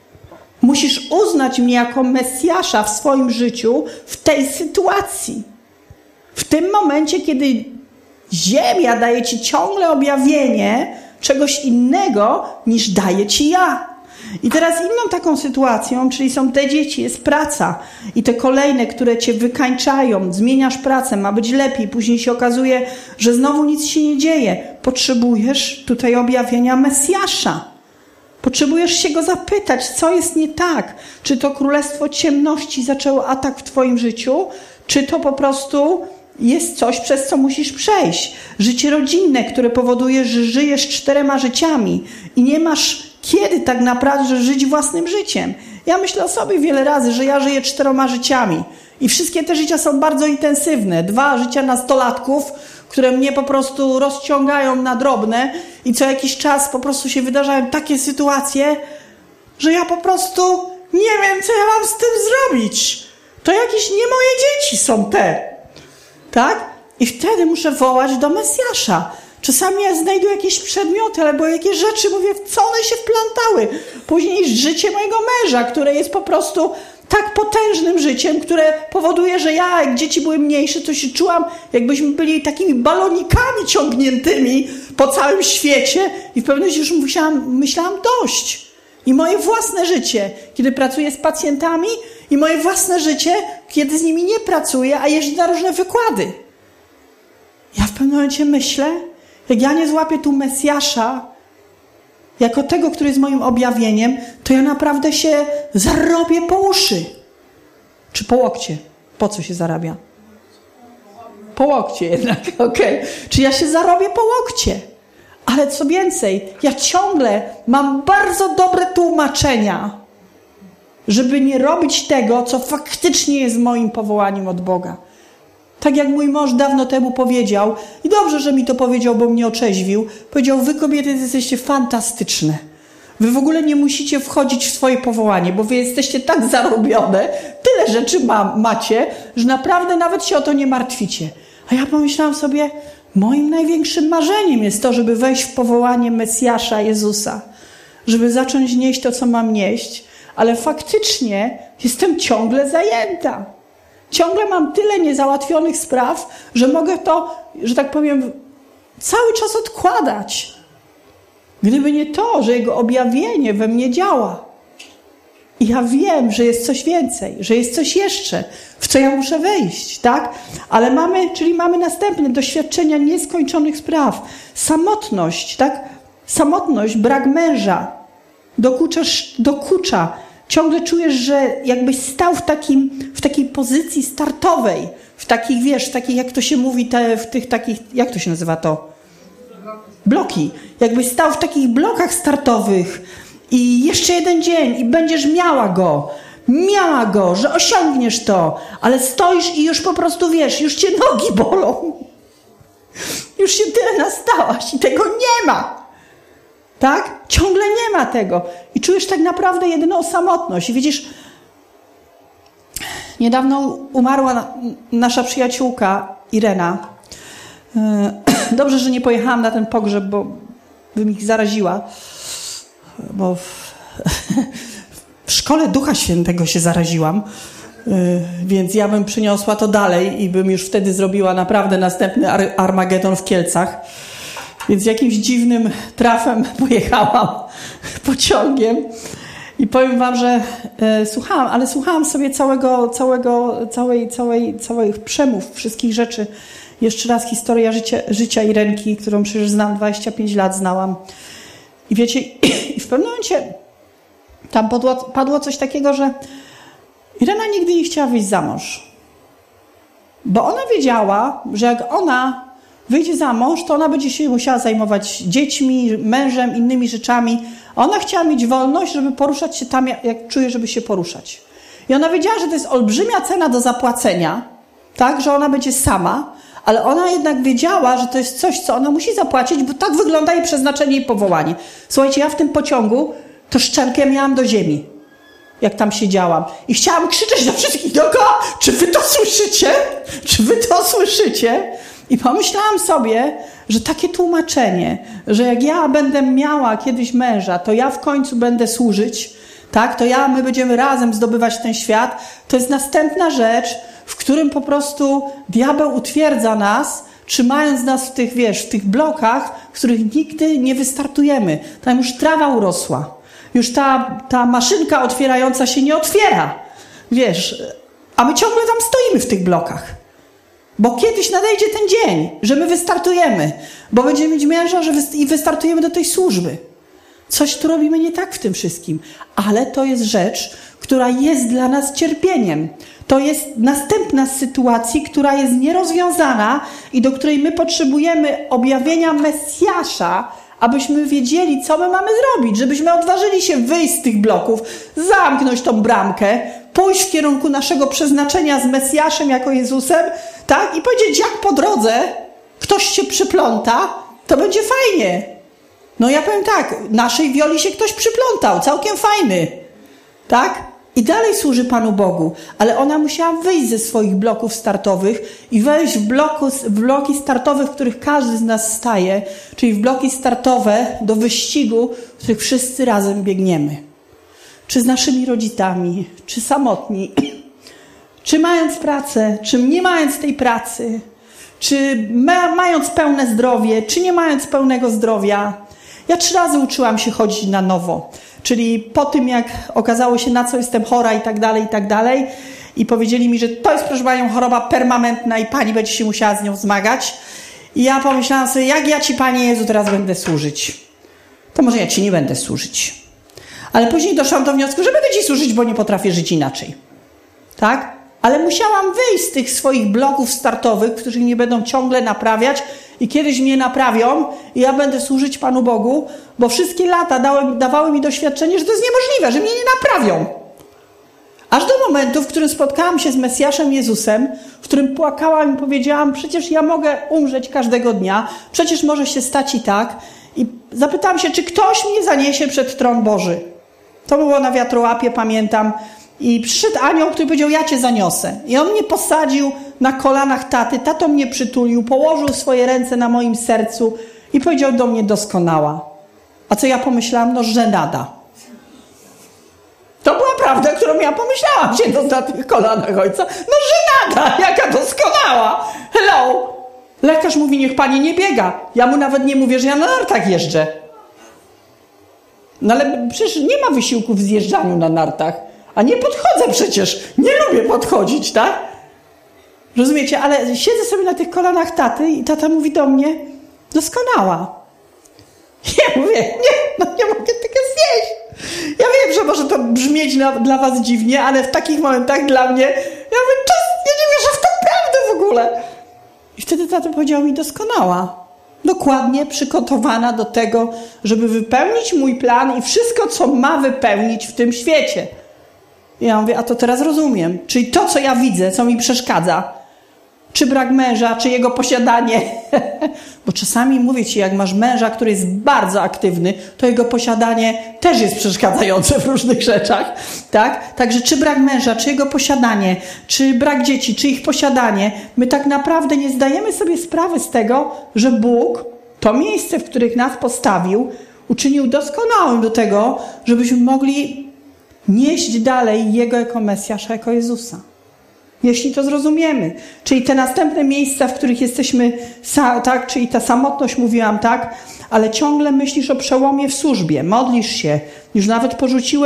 Musisz uznać mnie jako Mesjasza w swoim życiu w tej sytuacji. W tym momencie, kiedy ziemia daje ci ciągle objawienie czegoś innego, niż daję ci ja. I teraz inną taką sytuacją, czyli są te dzieci, jest praca i te kolejne, które cię wykańczają, zmieniasz pracę, ma być lepiej, później się okazuje, że znowu nic się nie dzieje. Potrzebujesz tutaj objawienia Mesjasza. Potrzebujesz się go zapytać, co jest nie tak. Czy to królestwo ciemności zaczęło atak w twoim życiu, czy to po prostu jest coś, przez co musisz przejść. Życie rodzinne, które powoduje, że żyjesz 4 życiami i nie masz kiedy tak naprawdę żyć własnym życiem. Ja myślę o sobie wiele razy, że ja żyję 4 życiami i wszystkie te życia są bardzo intensywne. 2 życia nastolatków, które mnie po prostu rozciągają na drobne i co jakiś czas po prostu się wydarzają takie sytuacje, że ja po prostu nie wiem, co ja mam z tym zrobić. To jakieś nie moje dzieci są te. Tak? I wtedy muszę wołać do Mesjasza. Czasami ja znajduję jakieś przedmioty albo jakieś rzeczy, mówię, w co one się wplątały. Później życie mojego męża, które jest po prostu tak potężnym życiem, które powoduje, że ja, jak dzieci były mniejsze, to się czułam, jakbyśmy byli takimi balonikami ciągniętymi po całym świecie i w pewnym momencie już myślałam dość. I moje własne życie, kiedy pracuję z pacjentami i moje własne życie, kiedy z nimi nie pracuję, a jeżdżę na różne wykłady. Ja w pewnym momencie myślę, jak ja nie złapię tu Mesjasza, jako tego, który jest moim objawieniem, to ja naprawdę się zarobię po uszy. Czy po łokcie? Po co się zarabia? Po łokcie jednak, okej. Czy ja się zarobię po łokcie? Ale co więcej, ja ciągle mam bardzo dobre tłumaczenia, żeby nie robić tego, co faktycznie jest moim powołaniem od Boga. Tak jak mój mąż dawno temu powiedział, i dobrze, że mi to powiedział, bo mnie otrzeźwił, powiedział, wy kobiety jesteście fantastyczne. Wy w ogóle nie musicie wchodzić w swoje powołanie, bo wy jesteście tak zarobione, tyle rzeczy macie, że naprawdę nawet się o to nie martwicie. A ja pomyślałam sobie, moim największym marzeniem jest to, żeby wejść w powołanie Mesjasza Jezusa, żeby zacząć nieść to, co mam nieść, ale faktycznie jestem ciągle zajęta. Ciągle mam tyle niezałatwionych spraw, że mogę to, że tak powiem, cały czas odkładać. Gdyby nie to, że Jego objawienie we mnie działa. I ja wiem, że jest coś więcej, że jest coś jeszcze, w co ja muszę wejść, tak? Ale mamy następne doświadczenia nieskończonych spraw. Samotność, tak? Samotność, brak męża, dokucza. Ciągle czujesz, że jakbyś stał w takiej pozycji startowej, w takich, wiesz, jak to się mówi, w tych takich, jak to się nazywa to? Bloki. Jakbyś stał w takich blokach startowych i jeszcze jeden dzień i będziesz miała go, że osiągniesz to, ale stoisz i już po prostu, wiesz, już cię nogi bolą. Już się tyle nastałaś i tego nie ma. Tak? Ciągle nie ma tego. I czujesz tak naprawdę jedyną samotność. I widzisz, niedawno umarła nasza przyjaciółka Irena. Dobrze, że nie pojechałam na ten pogrzeb, bo bym ich zaraziła. Bo w szkole Ducha Świętego się zaraziłam. Więc ja bym przyniosła to dalej i bym już wtedy zrobiła naprawdę następny Armagedon w Kielcach. Więc jakimś dziwnym trafem pojechałam pociągiem i powiem wam, że słuchałam sobie całych przemów, wszystkich rzeczy Jeszcze raz historia życia Irenki, którą przecież znam, 25 lat znałam. I wiecie, i w pewnym momencie tam padło coś takiego, że Irena nigdy nie chciała wyjść za mąż. Bo ona wiedziała, że jak ona wyjdzie za mąż, to ona będzie się musiała zajmować dziećmi, mężem, innymi rzeczami. A ona chciała mieć wolność, żeby poruszać się tam, jak czuje, żeby się poruszać. I ona wiedziała, że to jest olbrzymia cena do zapłacenia, tak, że ona będzie sama, ale ona jednak wiedziała, że to jest coś, co ona musi zapłacić, bo tak wygląda jej przeznaczenie i powołanie. Słuchajcie, ja w tym pociągu to szczękę miałam do ziemi, jak tam siedziałam. I chciałam krzyczeć do wszystkich dookoła, czy wy to słyszycie? Czy wy to słyszycie? I pomyślałam sobie, że takie tłumaczenie, że jak ja będę miała kiedyś męża, to ja w końcu będę służyć, tak? To my będziemy razem zdobywać ten świat. To jest następna rzecz, w którym po prostu diabeł utwierdza nas, trzymając nas w tych, w tych blokach, w których nigdy nie wystartujemy. Tam już trawa urosła. Już ta maszynka otwierająca się nie otwiera. A my ciągle tam stoimy w tych blokach. Bo kiedyś nadejdzie ten dzień, że my wystartujemy, bo będziemy mieć męża i wystartujemy do tej służby. Coś tu robimy nie tak w tym wszystkim, ale to jest rzecz, która jest dla nas cierpieniem. To jest następna z sytuacji, która jest nierozwiązana i do której my potrzebujemy objawienia Mesjasza, abyśmy wiedzieli, co my mamy zrobić, żebyśmy odważyli się wyjść z tych bloków, zamknąć tą bramkę, pójść w kierunku naszego przeznaczenia z Mesjaszem jako Jezusem, tak? I powiedzieć, jak po drodze ktoś się przypląta, to będzie fajnie. No ja powiem tak, naszej Wioli się ktoś przyplątał, całkiem fajny, tak? I dalej służy Panu Bogu, ale ona musiała wyjść ze swoich bloków startowych i wejść w bloki startowe, w których każdy z nas staje, czyli w bloki startowe do wyścigu, w których wszyscy razem biegniemy. Czy z naszymi rodzicami, czy samotni, czy mając pracę, czy nie mając tej pracy, czy mając pełne zdrowie, czy nie mając pełnego zdrowia. Ja 3 razy uczyłam się chodzić na nowo. Czyli po tym, jak okazało się, na co jestem chora i tak dalej, i powiedzieli mi, że to jest, proszę Panią, choroba permanentna i Pani będzie się musiała z nią zmagać. I ja pomyślałam sobie, jak ja Ci, Panie Jezu, teraz będę służyć? To może ja Ci nie będę służyć. Ale później doszłam do wniosku, że będę Ci służyć, bo nie potrafię żyć inaczej. Tak? Ale musiałam wyjść z tych swoich bloków startowych, którzy mnie będą ciągle naprawiać i kiedyś mnie naprawią i ja będę służyć Panu Bogu, bo wszystkie lata dawały mi doświadczenie, że to jest niemożliwe, że mnie nie naprawią. Aż do momentu, w którym spotkałam się z Mesjaszem Jezusem, w którym płakałam i powiedziałam, przecież ja mogę umrzeć każdego dnia, przecież może się stać i tak. I zapytałam się, czy ktoś mnie zaniesie przed tron Boży. To było na wiatrołapie, pamiętam. I przyszedł anioł, który powiedział, ja Cię zaniosę. I on mnie posadził na kolanach taty, tato mnie przytulił, położył swoje ręce na moim sercu i powiedział do mnie, doskonała. A co ja pomyślałam? No, żenada. To była prawda, którą ja pomyślałam, siedząc na tych kolanach ojca. No, żenada, jaka doskonała. Hello. Lekarz mówi, niech Pani nie biega. Ja mu nawet nie mówię, że ja na nartach jeżdżę. No ale przecież nie ma wysiłku w zjeżdżaniu na nartach. A nie podchodzę przecież. Nie lubię podchodzić, tak? Rozumiecie? Ale siedzę sobie na tych kolanach taty i tata mówi do mnie, doskonała. Ja mówię, nie mogę tego zjeść. Ja wiem, że może to brzmieć dla was dziwnie, ale w takich momentach dla mnie, ja mówię, ja nie wierzę w to prawdę w ogóle. I wtedy tata powiedział mi, doskonała. Dokładnie przygotowana do tego, żeby wypełnić mój plan i wszystko, co ma wypełnić w tym świecie. I ja mówię, a to teraz rozumiem. Czyli to, co ja widzę, co mi przeszkadza, czy brak męża, czy jego posiadanie. Bo czasami mówię ci, jak masz męża, który jest bardzo aktywny, to jego posiadanie też jest przeszkadzające w różnych rzeczach. Tak? Także czy brak męża, czy jego posiadanie, czy brak dzieci, czy ich posiadanie, my tak naprawdę nie zdajemy sobie sprawy z tego, że Bóg to miejsce, w których nas postawił, uczynił doskonałym do tego, żebyśmy mogli nieść dalej Jego jako Mesjasza, jako Jezusa. Jeśli to zrozumiemy. Czyli te następne miejsca, w których jesteśmy, tak, czyli ta samotność, mówiłam, tak, ale ciągle myślisz o przełomie w służbie, modlisz się, już nawet porzuciłeś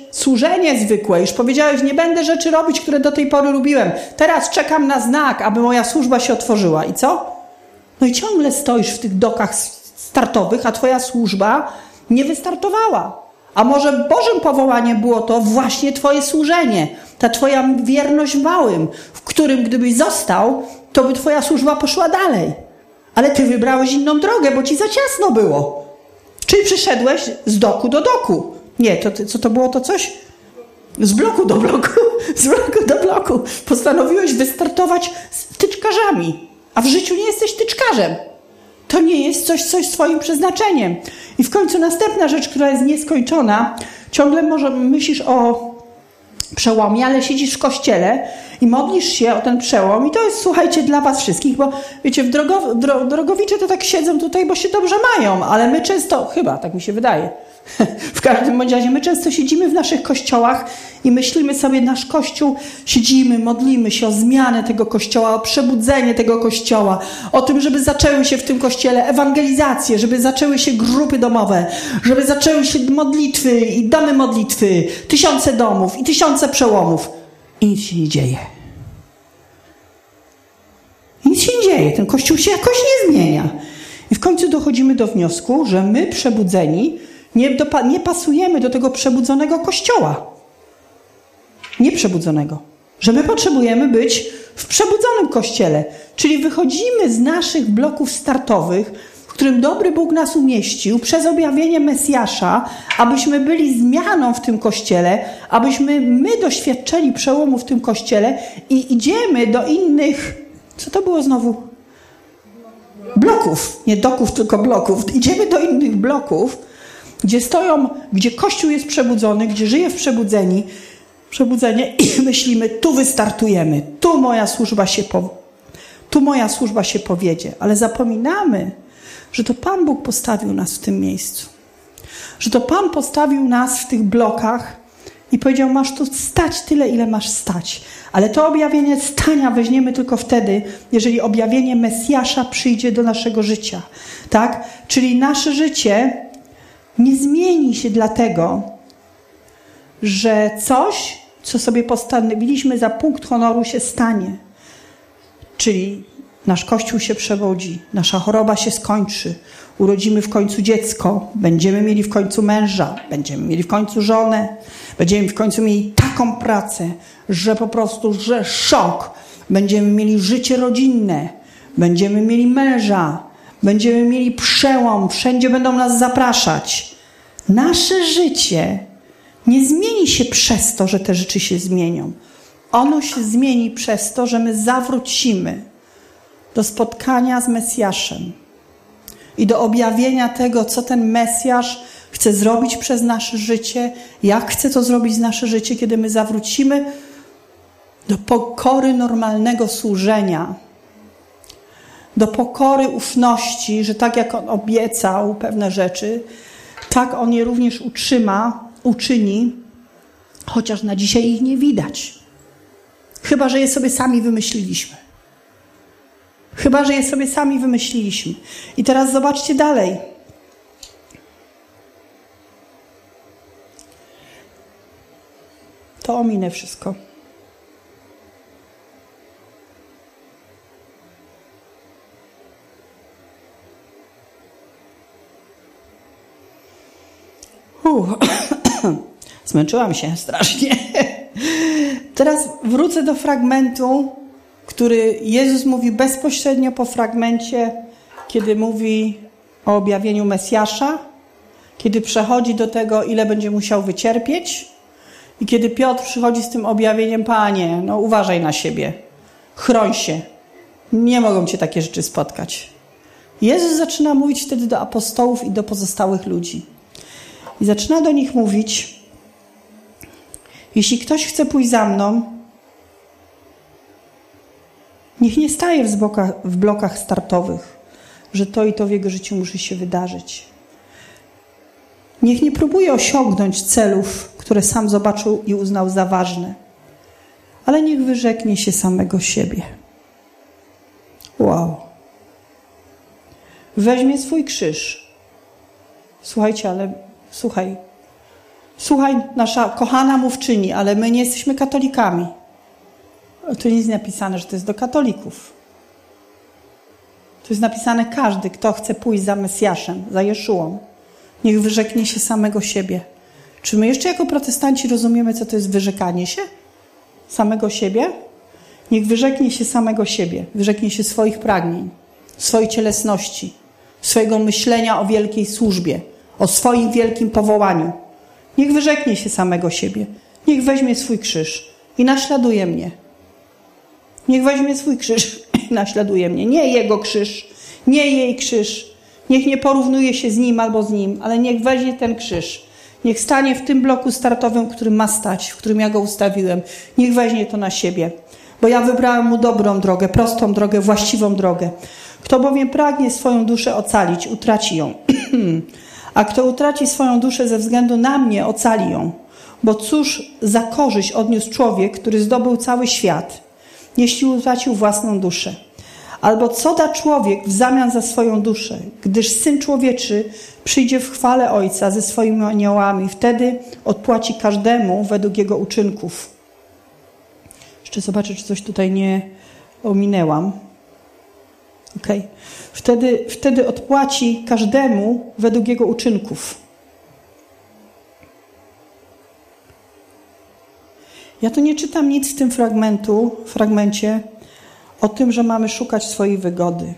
służenie zwykłe. Już powiedziałeś, nie będę rzeczy robić, które do tej pory lubiłem. Teraz czekam na znak, aby moja służba się otworzyła. I co? No i ciągle stoisz w tych dokach startowych, a twoja służba nie wystartowała. A może Bożym powołaniem było to właśnie twoje służenie, ta twoja wierność małym, w którym gdybyś został, to by twoja służba poszła dalej. Ale ty wybrałeś inną drogę, bo ci za ciasno było. Czyli przyszedłeś z doku do doku. Nie, co to było to coś? Z bloku do bloku. Z bloku do bloku. Postanowiłeś wystartować z tyczkarzami. A w życiu nie jesteś tyczkarzem. To nie jest coś z twoim przeznaczeniem. I w końcu następna rzecz, która jest nieskończona. Ciągle może myślisz o przełomie, ale siedzisz w kościele i modlisz się o ten przełom. I to jest, słuchajcie, dla was wszystkich, bo wiecie, drogowicze to tak siedzą tutaj, bo się dobrze mają, ale my często, chyba, tak mi się wydaje, w każdym bądź razie, my często siedzimy w naszych kościołach i myślimy sobie, nasz kościół, siedzimy, modlimy się o zmianę tego kościoła, o przebudzenie tego kościoła, o tym, żeby zaczęły się w tym kościele ewangelizacje, żeby zaczęły się grupy domowe, żeby zaczęły się modlitwy i domy modlitwy, 1000 domów i 1000 przełomów. I nic się nie dzieje. I nic się nie dzieje. Ten kościół się jakoś nie zmienia. I w końcu dochodzimy do wniosku, że my przebudzeni nie pasujemy do tego przebudzonego kościoła. Nieprzebudzonego. Że my potrzebujemy być w przebudzonym kościele. Czyli wychodzimy z naszych bloków startowych, w którym dobry Bóg nas umieścił, przez objawienie Mesjasza, abyśmy byli zmianą w tym kościele, abyśmy my doświadczali przełomu w tym kościele i idziemy do innych... Co to było znowu? Bloków. Nie doków, tylko bloków. Idziemy do innych bloków, gdzie stoją, gdzie Kościół jest przebudzony, gdzie żyje w przebudzenie i myślimy, tu wystartujemy, tu moja służba się powiedzie. Ale zapominamy, że to Pan Bóg postawił nas w tym miejscu. Że to Pan postawił nas w tych blokach i powiedział, masz tu stać tyle, ile masz stać. Ale to objawienie stania weźmiemy tylko wtedy, jeżeli objawienie Mesjasza przyjdzie do naszego życia. Tak? Czyli nasze życie nie zmieni się dlatego, że coś, co sobie postanowiliśmy za punkt honoru, się stanie. Czyli nasz Kościół się przebudzi, nasza choroba się skończy, urodzimy w końcu dziecko, będziemy mieli w końcu męża, będziemy mieli w końcu żonę, będziemy w końcu mieli taką pracę, że po prostu, że szok. Będziemy mieli życie rodzinne, będziemy mieli męża, będziemy mieli przełom, wszędzie będą nas zapraszać. Nasze życie nie zmieni się przez to, że te rzeczy się zmienią. Ono się zmieni przez to, że my zawrócimy do spotkania z Mesjaszem i do objawienia tego, co ten Mesjasz chce zrobić przez nasze życie, jak chce to zrobić z nasze życie, kiedy my zawrócimy do pokory normalnego służenia, do pokory ufności, że tak jak On obiecał pewne rzeczy, tak On je również uczyni, chociaż na dzisiaj ich nie widać. Chyba że je sobie sami wymyśliliśmy. I teraz zobaczcie dalej. To ominę wszystko. Zmęczyłam się strasznie. Teraz wrócę do fragmentu, który Jezus mówi bezpośrednio po fragmencie, kiedy mówi o objawieniu Mesjasza, kiedy przechodzi do tego, ile będzie musiał wycierpieć i kiedy Piotr przychodzi z tym objawieniem, Panie, no uważaj na siebie, chroń się, nie mogą cię takie rzeczy spotkać. Jezus zaczyna mówić wtedy do apostołów i do pozostałych ludzi. I zaczyna do nich mówić, jeśli ktoś chce pójść za mną, niech nie staje w blokach startowych, że to i to w jego życiu musi się wydarzyć. Niech nie próbuje osiągnąć celów, które sam zobaczył i uznał za ważne, ale niech wyrzeknie się samego siebie. Wow. Weźmie swój krzyż. Słuchajcie, ale słuchaj. Słuchaj, nasza kochana mówczyni, ale my nie jesteśmy katolikami. Tu nie jest napisane, że to jest do katolików. Tu jest napisane, każdy, kto chce pójść za Mesjaszem, za Jeszuą, niech wyrzeknie się samego siebie. Czy my jeszcze jako protestanci rozumiemy, co to jest wyrzekanie się? Samego siebie? Niech wyrzeknie się samego siebie, wyrzeknie się swoich pragnień, swojej cielesności, swojego myślenia o wielkiej służbie, o swoim wielkim powołaniu. Niech wyrzeknie się samego siebie. Niech weźmie swój krzyż i naśladuje mnie. Niech weźmie swój krzyż i naśladuje mnie. Nie jego krzyż, nie jej krzyż. Niech nie porównuje się z nim albo z nim, ale niech weźmie ten krzyż. Niech stanie w tym bloku startowym, w którym ma stać, w którym ja go ustawiłem. Niech weźmie to na siebie. Bo ja wybrałem mu dobrą drogę, prostą drogę, właściwą drogę. Kto bowiem pragnie swoją duszę ocalić, utraci ją. A kto utraci swoją duszę ze względu na mnie, ocali ją. Bo cóż za korzyść odniósł człowiek, który zdobył cały świat, jeśli utracił własną duszę? Albo co da człowiek w zamian za swoją duszę? Gdyż Syn Człowieczy przyjdzie w chwale Ojca ze swoimi aniołami. Wtedy odpłaci każdemu według jego uczynków. Jeszcze zobaczę, czy coś tutaj nie ominęłam. Okay. Wtedy odpłaci każdemu według jego uczynków. Ja tu nie czytam nic w tym fragmencie o tym, że mamy szukać swojej wygody.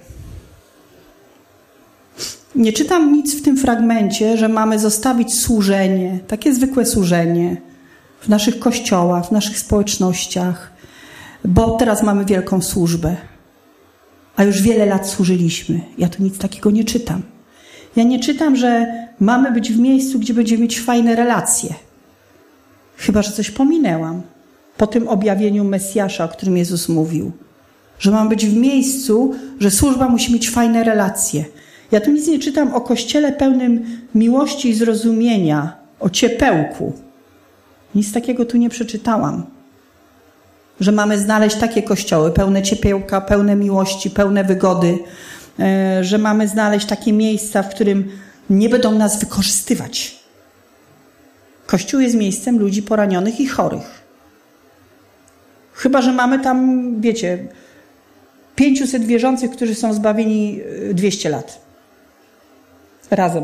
Nie czytam nic w tym fragmencie, że mamy zostawić służenie, takie zwykłe służenie w naszych kościołach, w naszych społecznościach, bo teraz mamy wielką służbę, a już wiele lat służyliśmy. Ja tu nic takiego nie czytam. Ja nie czytam, że mamy być w miejscu, gdzie będziemy mieć fajne relacje. Chyba że coś pominęłam po tym objawieniu Mesjasza, o którym Jezus mówił. Że mam być w miejscu, że służba musi mieć fajne relacje. Ja tu nic nie czytam o Kościele pełnym miłości i zrozumienia, o ciepełku. Nic takiego tu nie przeczytałam. Że mamy znaleźć takie kościoły pełne ciepełka, pełne miłości, pełne wygody. Że mamy znaleźć takie miejsca, w którym nie będą nas wykorzystywać. Kościół jest miejscem ludzi poranionych i chorych. Chyba że mamy tam, wiecie, 500 wierzących, którzy są zbawieni 200 lat. Razem.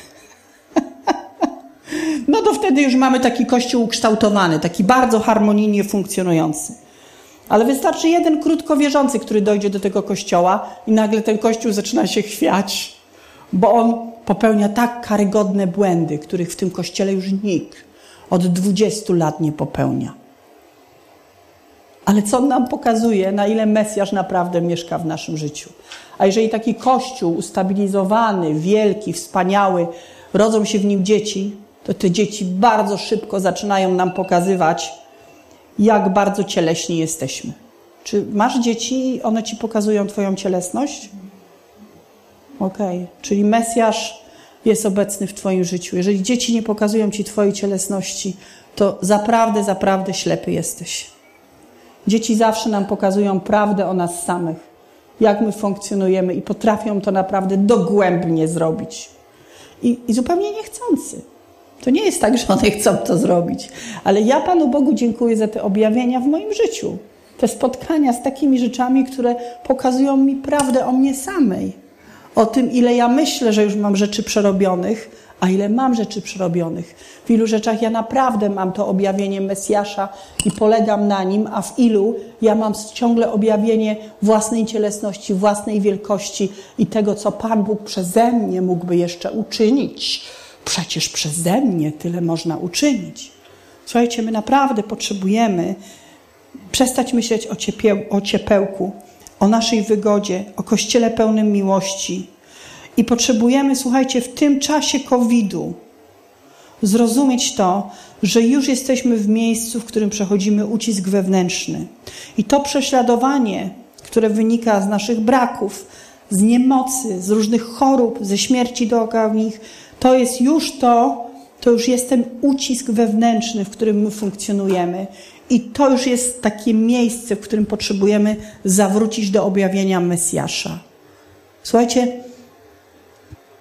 No to wtedy już mamy taki kościół ukształtowany, taki bardzo harmonijnie funkcjonujący. Ale wystarczy jeden krótko wierzący, który dojdzie do tego kościoła i nagle ten kościół zaczyna się chwiać, bo on popełnia tak karygodne błędy, których w tym kościele już nikt od 20 lat nie popełnia. Ale co on nam pokazuje, na ile Mesjasz naprawdę mieszka w naszym życiu. A jeżeli taki kościół ustabilizowany, wielki, wspaniały, rodzą się w nim dzieci, to te dzieci bardzo szybko zaczynają nam pokazywać, jak bardzo cieleśni jesteśmy. Czy masz dzieci i one ci pokazują twoją cielesność? Okej. Czyli Mesjasz jest obecny w twoim życiu. Jeżeli dzieci nie pokazują ci twojej cielesności, to zaprawdę ślepy jesteś. Dzieci zawsze nam pokazują prawdę o nas samych, jak my funkcjonujemy i potrafią to naprawdę dogłębnie zrobić. I zupełnie niechcący. To nie jest tak, że one chcą to zrobić. Ale ja Panu Bogu dziękuję za te objawienia w moim życiu. Te spotkania z takimi rzeczami, które pokazują mi prawdę o mnie samej. O tym, ile ja myślę, że już mam rzeczy przerobionych, a ile mam rzeczy przerobionych. W ilu rzeczach ja naprawdę mam to objawienie Mesjasza i polegam na nim, a w ilu ja mam ciągle objawienie własnej cielesności, własnej wielkości i tego, co Pan Bóg przeze mnie mógłby jeszcze uczynić. Przecież przeze mnie tyle można uczynić. Słuchajcie, my naprawdę potrzebujemy przestać myśleć o ciepełku, o naszej wygodzie, o Kościele pełnym miłości. I potrzebujemy, słuchajcie, w tym czasie COVID-u zrozumieć to, że już jesteśmy w miejscu, w którym przechodzimy ucisk wewnętrzny. I to prześladowanie, które wynika z naszych braków, z niemocy, z różnych chorób, ze śmierci dookoła nich, to jest już to już jest ten ucisk wewnętrzny, w którym my funkcjonujemy. I to już jest takie miejsce, w którym potrzebujemy zawrócić do objawienia Mesjasza. Słuchajcie,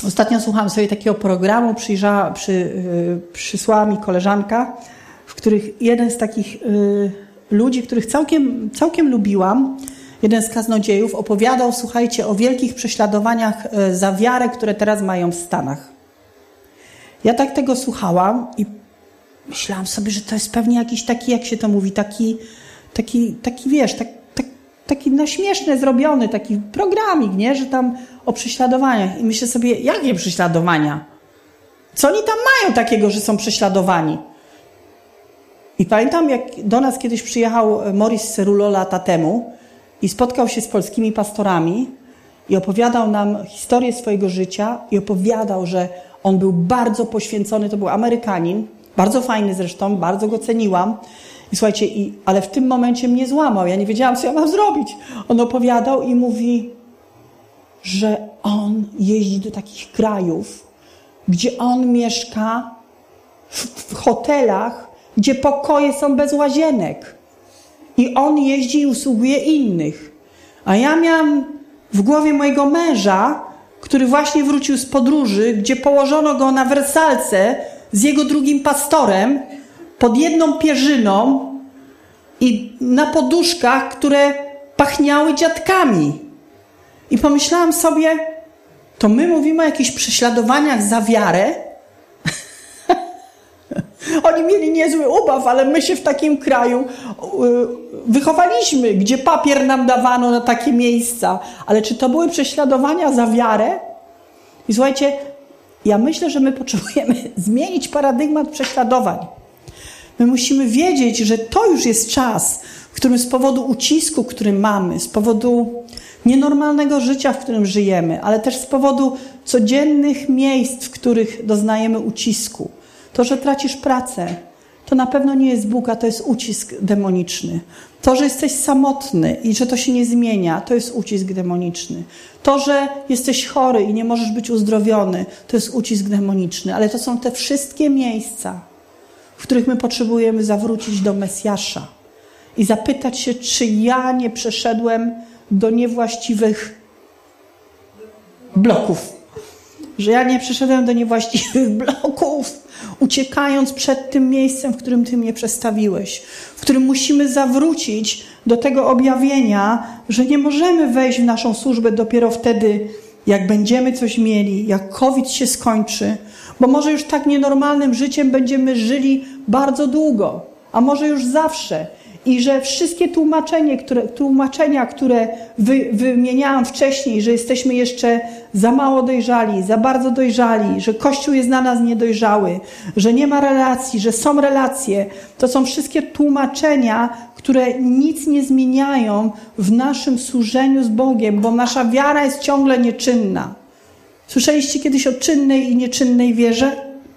Ostatnio słuchałam sobie takiego programu, przysłała mi koleżanka, w których jeden z takich ludzi, których całkiem lubiłam, jeden z kaznodziejów, opowiadał, słuchajcie, o wielkich prześladowaniach za wiarę, które teraz mają w Stanach. Ja tak tego słuchałam i myślałam sobie, że to jest pewnie jakiś taki, jak się to mówi, taki wiesz, taki na śmieszne zrobiony, taki programik, nie? Że tam o prześladowaniach. I myślę sobie, jakie prześladowania? Co oni tam mają takiego, że są prześladowani? I pamiętam, jak do nas kiedyś przyjechał Maurice Cerullo lata temu i spotkał się z polskimi pastorami i opowiadał nam historię swojego życia i opowiadał, że on był bardzo poświęcony, to był Amerykanin, bardzo fajny zresztą, bardzo go ceniłam. I słuchajcie, ale w tym momencie mnie złamał. Ja nie wiedziałam, co ja mam zrobić. On opowiadał i mówi, że on jeździ do takich krajów, gdzie on mieszka w hotelach, gdzie pokoje są bez łazienek. I on jeździ i usługuje innych. A ja miałam w głowie mojego męża, który właśnie wrócił z podróży, gdzie położono go na wersalce z jego drugim pastorem, pod jedną pierzyną i na poduszkach, które pachniały dziadkami. I pomyślałam sobie, to my mówimy o jakichś prześladowaniach za wiarę? Oni mieli niezły ubaw, ale my się w takim kraju wychowaliśmy, gdzie papier nam dawano na takie miejsca. Ale czy to były prześladowania za wiarę? I słuchajcie, ja myślę, że my potrzebujemy zmienić paradygmat prześladowań. My musimy wiedzieć, że to już jest czas, w którym z powodu ucisku, który mamy, z powodu nienormalnego życia, w którym żyjemy, ale też z powodu codziennych miejsc, w których doznajemy ucisku. To, że tracisz pracę, to na pewno nie jest Bóg, a to jest ucisk demoniczny. To, że jesteś samotny i że to się nie zmienia, to jest ucisk demoniczny. To, że jesteś chory i nie możesz być uzdrowiony, to jest ucisk demoniczny. Ale to są te wszystkie miejsca, w których my potrzebujemy zawrócić do Mesjasza i zapytać się, czy ja nie przeszedłem do niewłaściwych bloków. Że ja nie przeszedłem do niewłaściwych bloków, uciekając przed tym miejscem, w którym Ty mnie przestawiłeś, w którym musimy zawrócić do tego objawienia, że nie możemy wejść w naszą służbę dopiero wtedy, jak będziemy coś mieli, jak COVID się skończy, bo może już tak nienormalnym życiem będziemy żyli bardzo długo, a może już zawsze. I że wszystkie tłumaczenia, które wymieniałam wcześniej, że jesteśmy jeszcze za mało dojrzali, za bardzo dojrzali, że Kościół jest na nas niedojrzały, że nie ma relacji, że są relacje, to są wszystkie tłumaczenia, które nic nie zmieniają w naszym służeniu z Bogiem, bo nasza wiara jest ciągle nieczynna. Słyszeliście kiedyś o czynnej i nieczynnej wierze?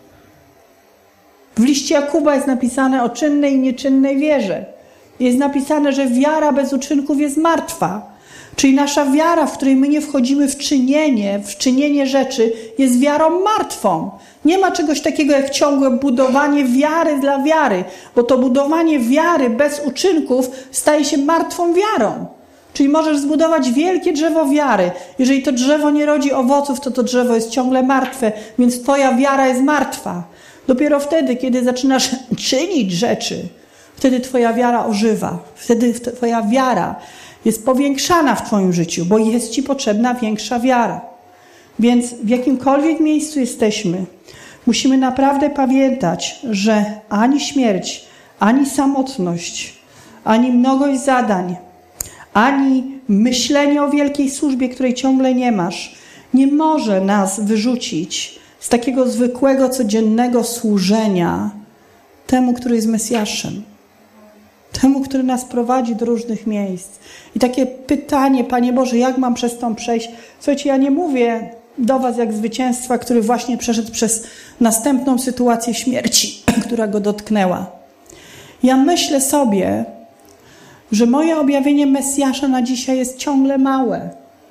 W liście Jakuba jest napisane o czynnej i nieczynnej wierze. Jest napisane, że wiara bez uczynków jest martwa. Czyli nasza wiara, w której my nie wchodzimy w czynienie rzeczy, jest wiarą martwą. Nie ma czegoś takiego jak ciągłe budowanie wiary dla wiary, bo to budowanie wiary bez uczynków staje się martwą wiarą. Czyli możesz zbudować wielkie drzewo wiary. Jeżeli to drzewo nie rodzi owoców, to drzewo jest ciągle martwe, więc twoja wiara jest martwa. Dopiero wtedy, kiedy zaczynasz czynić rzeczy, wtedy twoja wiara ożywa. Wtedy twoja wiara jest powiększana w twoim życiu, bo jest ci potrzebna większa wiara. Więc w jakimkolwiek miejscu jesteśmy, musimy naprawdę pamiętać, że ani śmierć, ani samotność, ani mnogość zadań, ani myślenie o wielkiej służbie, której ciągle nie masz, nie może nas wyrzucić z takiego zwykłego, codziennego służenia temu, który jest Mesjaszem. Temu, który nas prowadzi do różnych miejsc. I takie pytanie, Panie Boże, jak mam przez to przejść? Słuchajcie, ja nie mówię do was jak zwycięstwa, który właśnie przeszedł przez następną sytuację śmierci, która go dotknęła. Ja myślę sobie, że moje objawienie Mesjasza na dzisiaj jest ciągle małe.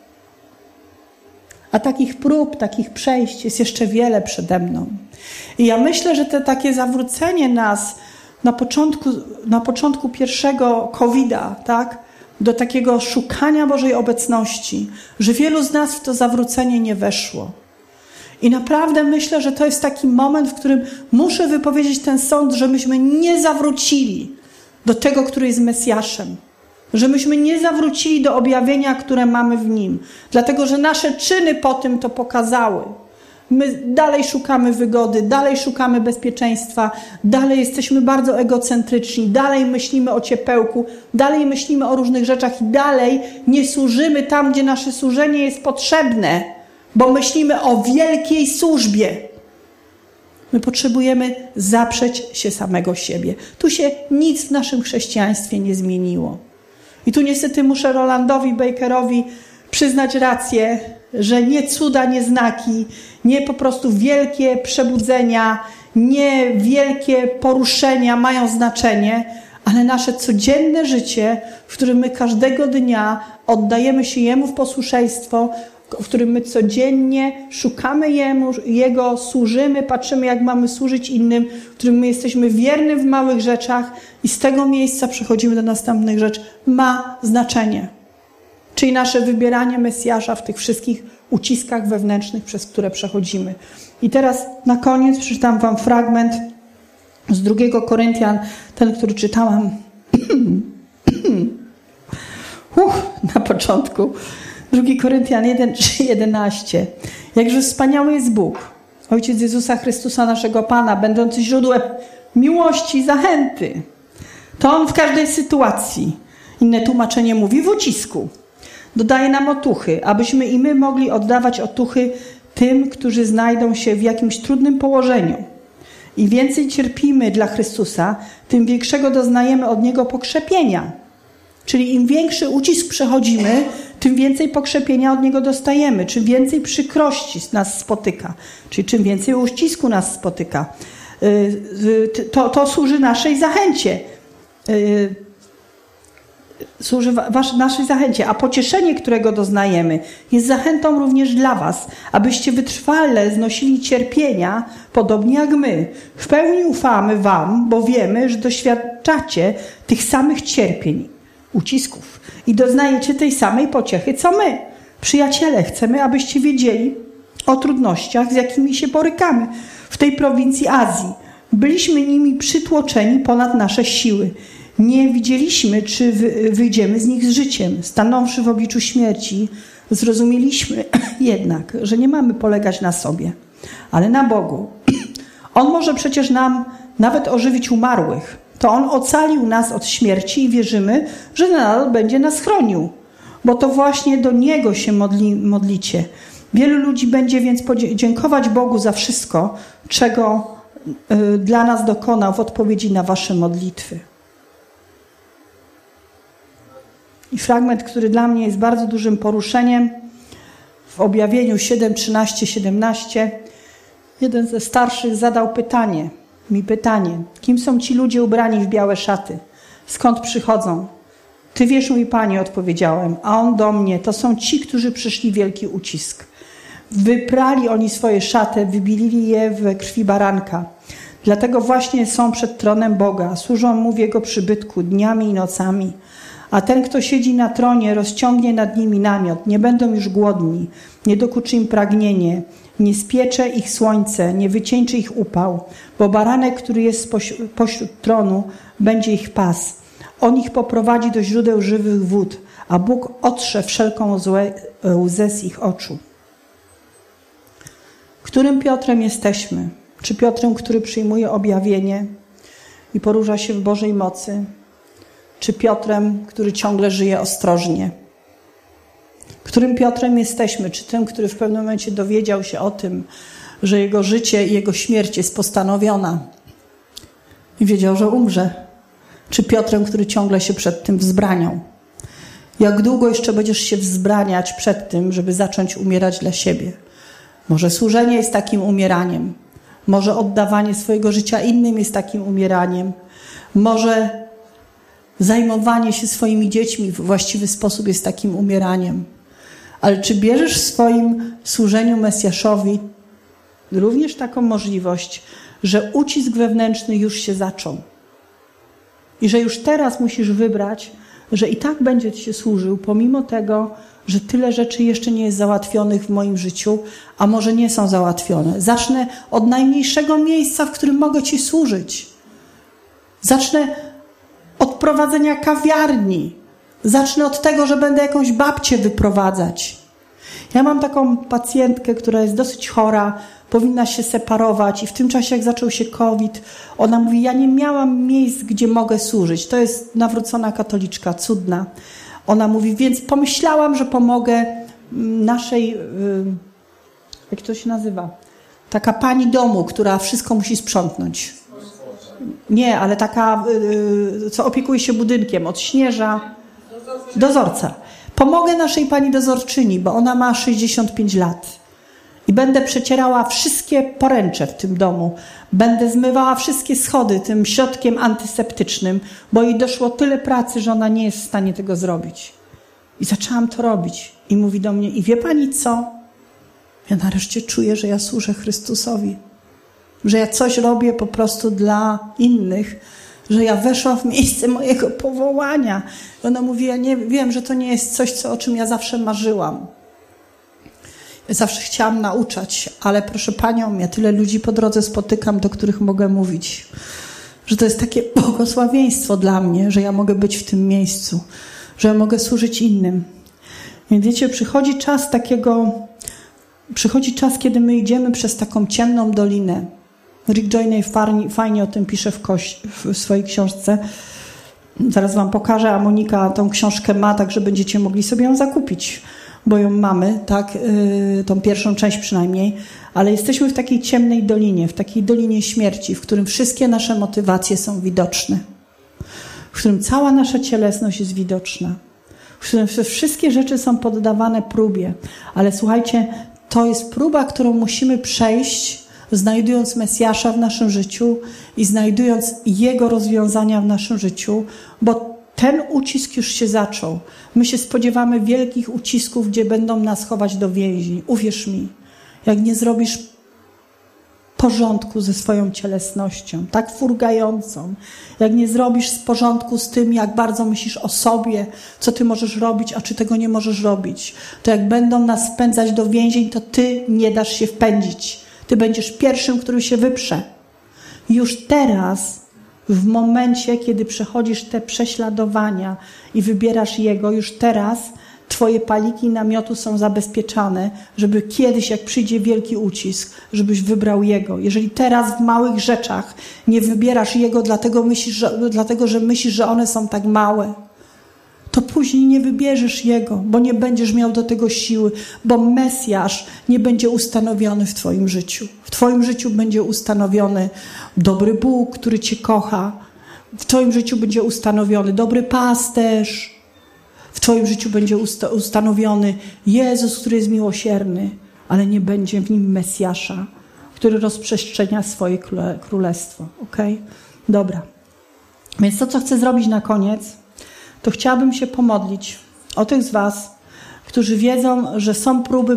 A takich prób, takich przejść jest jeszcze wiele przede mną. I ja myślę, że takie zawrócenie nas na początku pierwszego COVID-a, tak, do takiego szukania Bożej obecności, że wielu z nas w to zawrócenie nie weszło. I naprawdę myślę, że to jest taki moment, w którym muszę wypowiedzieć ten sąd, że myśmy nie zawrócili do tego, który jest Mesjaszem. Że myśmy nie zawrócili do objawienia, które mamy w Nim. Dlatego, że nasze czyny po tym to pokazały. My dalej szukamy wygody, dalej szukamy bezpieczeństwa, dalej jesteśmy bardzo egocentryczni, dalej myślimy o ciepełku, dalej myślimy o różnych rzeczach i dalej nie służymy tam, gdzie nasze służenie jest potrzebne, bo myślimy o wielkiej służbie. My potrzebujemy zaprzeć się samego siebie. Tu się nic w naszym chrześcijaństwie nie zmieniło. I tu niestety muszę Rolandowi Bakerowi przyznać rację, że nie cuda, nie znaki, nie po prostu wielkie przebudzenia, nie wielkie poruszenia mają znaczenie, ale nasze codzienne życie, w którym my każdego dnia oddajemy się Jemu w posłuszeństwo, w którym my codziennie szukamy Jego, służymy, patrzymy, jak mamy służyć innym, w którym my jesteśmy wierni w małych rzeczach i z tego miejsca przechodzimy do następnych rzeczy, ma znaczenie. Czyli nasze wybieranie Mesjasza w tych wszystkich uciskach wewnętrznych, przez które przechodzimy. I teraz na koniec przeczytam wam fragment z 2 Koryntian, ten, który czytałam na początku. 2 Koryntian 1, 3, 11. Jakże wspaniały jest Bóg, Ojciec Jezusa Chrystusa, naszego Pana, będący źródłem miłości i zachęty. To On w każdej sytuacji, inne tłumaczenie mówi, w ucisku, dodaje nam otuchy, abyśmy i my mogli oddawać otuchy tym, którzy znajdą się w jakimś trudnym położeniu. Im więcej cierpimy dla Chrystusa, tym większego doznajemy od Niego pokrzepienia. Czyli im większy ucisk przechodzimy, tym więcej pokrzepienia od Niego dostajemy. Czym więcej przykrości nas spotyka, czyli czym więcej uścisku nas spotyka. To służy naszej zachęcie. Służy naszej zachęcie, a pocieszenie, którego doznajemy, jest zachętą również dla was, abyście wytrwale znosili cierpienia, podobnie jak my. W pełni ufamy wam, bo wiemy, że doświadczacie tych samych cierpień, ucisków i doznajecie tej samej pociechy, co my. Przyjaciele, chcemy, abyście wiedzieli o trudnościach, z jakimi się borykamy w tej prowincji Azji. Byliśmy nimi przytłoczeni ponad nasze siły. Nie widzieliśmy, czy wyjdziemy z nich z życiem. Stanąwszy w obliczu śmierci, zrozumieliśmy jednak, że nie mamy polegać na sobie, ale na Bogu. On może przecież nam nawet ożywić umarłych. To On ocalił nas od śmierci i wierzymy, że nadal będzie nas chronił, bo to właśnie do Niego się modlicie. Wielu ludzi będzie więc dziękować Bogu za wszystko, czego dla nas dokonał w odpowiedzi na wasze modlitwy. I fragment, który dla mnie jest bardzo dużym poruszeniem, w objawieniu 7, 13, 17, jeden ze starszych zadał mi pytanie, kim są ci ludzie ubrani w białe szaty? Skąd przychodzą? Ty wiesz, mój Panie, odpowiedziałem, a on do mnie, to są ci, którzy przyszli wielki ucisk. Wyprali oni swoje szaty, wybilili je we krwi baranka. Dlatego właśnie są przed tronem Boga, służą Mu w Jego przybytku dniami i nocami. A ten, kto siedzi na tronie, rozciągnie nad nimi namiot. Nie będą już głodni, nie dokuczy im pragnienie, nie spiecze ich słońce, nie wycieńczy ich upał, bo baranek, który jest pośród tronu, będzie ich pas. On ich poprowadzi do źródeł żywych wód, a Bóg otrze wszelką łzę z ich oczu. Którym Piotrem jesteśmy? Czy Piotrem, który przyjmuje objawienie i porusza się w Bożej mocy? Czy Piotrem, który ciągle żyje ostrożnie? Którym Piotrem jesteśmy? Czy tym, który w pewnym momencie dowiedział się o tym, że jego życie i jego śmierć jest postanowiona i wiedział, że umrze? Czy Piotrem, który ciągle się przed tym wzbraniał? Jak długo jeszcze będziesz się wzbraniać przed tym, żeby zacząć umierać dla siebie? Może służenie jest takim umieraniem. Może oddawanie swojego życia innym jest takim umieraniem. Może zajmowanie się swoimi dziećmi w właściwy sposób jest takim umieraniem. Ale czy bierzesz w swoim służeniu Mesjaszowi również taką możliwość, że ucisk wewnętrzny już się zaczął? I że już teraz musisz wybrać, że i tak będzie ci się służył, pomimo tego, że tyle rzeczy jeszcze nie jest załatwionych w moim życiu, a może nie są załatwione. Zacznę od najmniejszego miejsca, w którym mogę Ci służyć. Zacznę od prowadzenia kawiarni. Zacznę od tego, że będę jakąś babcię wyprowadzać. Ja mam taką pacjentkę, która jest dosyć chora, powinna się separować i w tym czasie, jak zaczął się COVID, ona mówi, ja nie miałam miejsc, gdzie mogę służyć. To jest nawrócona katoliczka, cudna. Ona mówi, więc pomyślałam, że pomogę naszej, jak to się nazywa? Taka pani domu, która wszystko musi sprzątnąć. Nie, ale taka, co opiekuje się budynkiem, od śnieża, dozorca. Pomogę naszej pani dozorczyni, bo ona ma 65 lat. I będę przecierała wszystkie poręcze w tym domu. Będę zmywała wszystkie schody tym środkiem antyseptycznym, bo jej doszło tyle pracy, że ona nie jest w stanie tego zrobić. I zaczęłam to robić. I mówi do mnie, i wie pani co? Ja nareszcie czuję, że ja służę Chrystusowi. Że ja coś robię po prostu dla innych. Że ja weszłam w miejsce mojego powołania. I ona mówi, ja nie wiem, że to nie jest coś, o czym ja zawsze marzyłam. Zawsze chciałam nauczać, ale proszę Panią, ja tyle ludzi po drodze spotykam, do których mogę mówić, że to jest takie błogosławieństwo dla mnie, że ja mogę być w tym miejscu, że ja mogę służyć innym. Więc wiecie, przychodzi czas, kiedy my idziemy przez taką ciemną dolinę. Rick Joyner fajnie o tym pisze w swojej książce. Zaraz Wam pokażę, a Monika tą książkę ma, tak że będziecie mogli sobie ją zakupić, bo ją mamy, tak, tą pierwszą część przynajmniej, ale jesteśmy w takiej ciemnej dolinie, w takiej dolinie śmierci, w którym wszystkie nasze motywacje są widoczne, w którym cała nasza cielesność jest widoczna, w którym wszystkie rzeczy są poddawane próbie, ale słuchajcie, to jest próba, którą musimy przejść, znajdując Mesjasza w naszym życiu i znajdując Jego rozwiązania w naszym życiu, bo ten ucisk już się zaczął. My się spodziewamy wielkich ucisków, gdzie będą nas chować do więzień. Uwierz mi, jak nie zrobisz porządku ze swoją cielesnością, tak furgającą, jak nie zrobisz porządku z tym, jak bardzo myślisz o sobie, co ty możesz robić, a czy tego nie możesz robić, to jak będą nas wpędzać do więzień, to ty nie dasz się wpędzić. Ty będziesz pierwszym, który się wyprze. Już teraz, w momencie, kiedy przechodzisz te prześladowania i wybierasz Jego, już teraz twoje paliki namiotu są zabezpieczane, żeby kiedyś, jak przyjdzie wielki ucisk, żebyś wybrał Jego. Jeżeli teraz w małych rzeczach nie wybierasz Jego, dlatego że myślisz, że one są tak małe, to później nie wybierzesz Jego, bo nie będziesz miał do tego siły, bo Mesjasz nie będzie ustanowiony w twoim życiu. W twoim życiu będzie ustanowiony dobry Bóg, który cię kocha. W twoim życiu będzie ustanowiony dobry pasterz. W twoim życiu będzie ustanowiony Jezus, który jest miłosierny, ale nie będzie w nim Mesjasza, który rozprzestrzenia swoje królestwo. Okej? Dobra. Więc to, co chcę zrobić na koniec, to chciałabym się pomodlić o tych z was, którzy wiedzą, że są próby,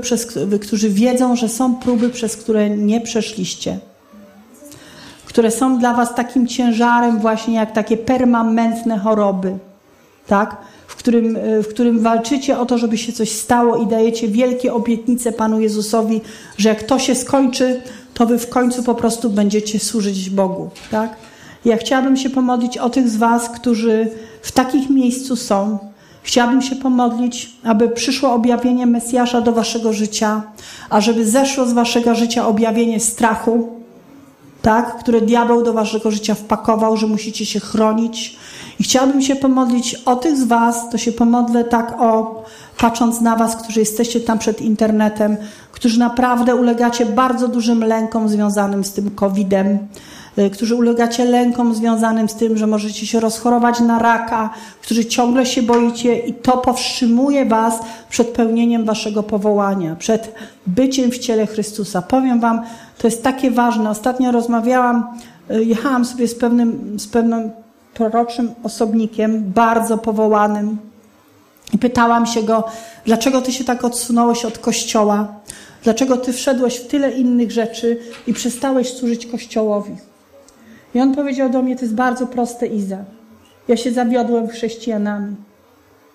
przez które nie przeszliście. Które są dla was takim ciężarem właśnie jak takie permanentne choroby. Tak? W którym walczycie o to, żeby się coś stało i dajecie wielkie obietnice Panu Jezusowi, że jak to się skończy, to wy w końcu po prostu będziecie służyć Bogu. Tak? Ja chciałabym się pomodlić o tych z was, którzy w takich miejscu są. Chciałabym się pomodlić, aby przyszło objawienie Mesjasza do waszego życia, a żeby zeszło z waszego życia objawienie strachu, tak, które diabeł do waszego życia wpakował, że musicie się chronić. I chciałabym się pomodlić o tych z was, to się pomodlę tak patrząc na was, którzy jesteście tam przed internetem, którzy naprawdę ulegacie bardzo dużym lękom związanym z tym COVID-em, którzy ulegacie lękom związanym z tym, że możecie się rozchorować na raka, którzy ciągle się boicie i to powstrzymuje was przed pełnieniem waszego powołania, przed byciem w ciele Chrystusa. Powiem wam, to jest takie ważne. Ostatnio jechałam sobie z pewnym proroczym osobnikiem, bardzo powołanym i pytałam się go, dlaczego ty się tak odsunąłeś od Kościoła? Dlaczego ty wszedłeś w tyle innych rzeczy i przestałeś służyć Kościołowi? I on powiedział do mnie, to jest bardzo proste, Iza. Ja się zawiodłem chrześcijanami.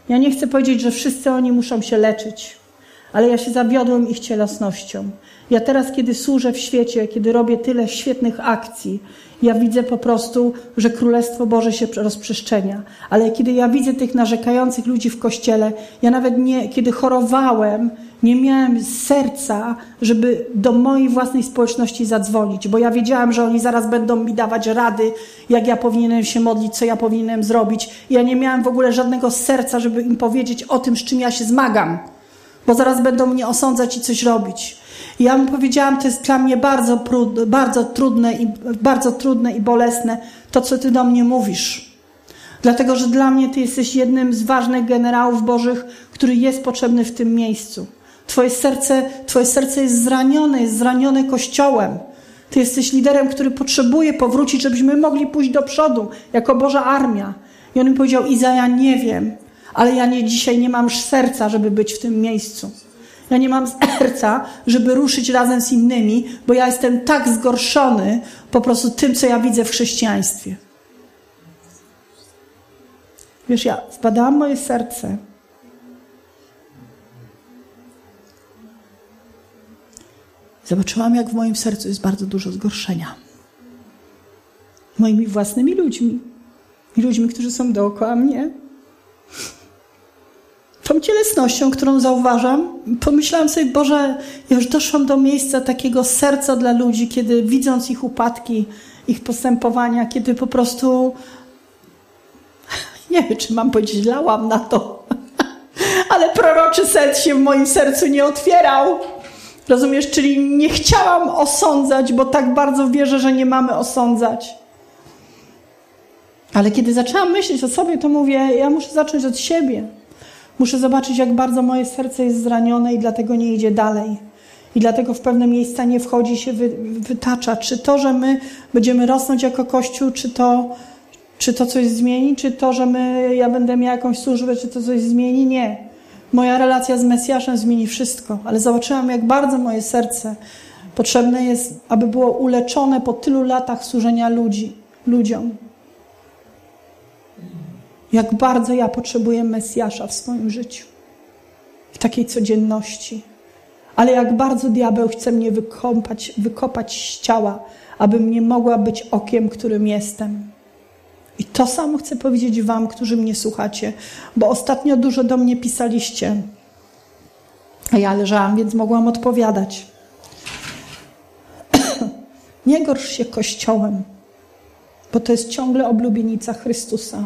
Ja nie chcę powiedzieć, że wszyscy oni muszą się leczyć, ale ja się zawiodłem ich cielesnością. Ja teraz, kiedy służę w świecie, kiedy robię tyle świetnych akcji, ja widzę po prostu, że Królestwo Boże się rozprzestrzenia. Ale kiedy ja widzę tych narzekających ludzi w kościele, ja nawet nie, kiedy chorowałem, nie miałem serca, żeby do mojej własnej społeczności zadzwonić, bo ja wiedziałam, że oni zaraz będą mi dawać rady, jak ja powinienem się modlić, co ja powinienem zrobić. Ja nie miałem w ogóle żadnego serca, żeby im powiedzieć o tym, z czym ja się zmagam, bo zaraz będą mnie osądzać i coś robić. I ja mu powiedziałam, to jest dla mnie bardzo trudne i bolesne, to co ty do mnie mówisz. Dlatego, że dla mnie ty jesteś jednym z ważnych generałów Bożych, który jest potrzebny w tym miejscu. Twoje serce jest zranione Kościołem. Ty jesteś liderem, który potrzebuje powrócić, żebyśmy mogli pójść do przodu, jako Boża armia. I on mi powiedział, Iza, ja nie wiem, ale ja dzisiaj nie mam serca, żeby być w tym miejscu. Ja nie mam serca, żeby ruszyć razem z innymi, bo ja jestem tak zgorszony po prostu tym, co ja widzę w chrześcijaństwie. Wiesz, ja zbadałam moje serce. Zobaczyłam, jak w moim sercu jest bardzo dużo zgorszenia. Moimi własnymi ludźmi. I ludźmi, którzy są dookoła mnie. Tą cielesnością, którą zauważam, pomyślałam sobie, Boże, ja już doszłam do miejsca takiego serca dla ludzi, kiedy widząc ich upadki, ich postępowania, kiedy po prostu, nie wiem, czy mam powiedzieć, lałam na to, ale proroczy serc się w moim sercu nie otwierał. Rozumiesz? Czyli nie chciałam osądzać, bo tak bardzo wierzę, że nie mamy osądzać. Ale kiedy zaczęłam myśleć o sobie, to mówię, ja muszę zacząć od siebie. Muszę zobaczyć, jak bardzo moje serce jest zranione i dlatego nie idzie dalej. I dlatego w pewne miejsca nie wchodzi, się wytacza. Czy to, że my będziemy rosnąć jako Kościół, czy to coś zmieni, czy to, że ja będę miała jakąś służbę, czy to coś zmieni? Nie. Moja relacja z Mesjaszem zmieni wszystko. Ale zobaczyłam, jak bardzo moje serce potrzebne jest, aby było uleczone po tylu latach służenia ludziom. Jak bardzo ja potrzebuję Mesjasza w swoim życiu. W takiej codzienności. Ale jak bardzo diabeł chce mnie wykopać z ciała, abym nie mogła być okiem, którym jestem. I to samo chcę powiedzieć wam, którzy mnie słuchacie, bo ostatnio dużo do mnie pisaliście. A ja leżałam, więc mogłam odpowiadać. Nie gorsz się Kościołem, bo to jest ciągle oblubienica Chrystusa.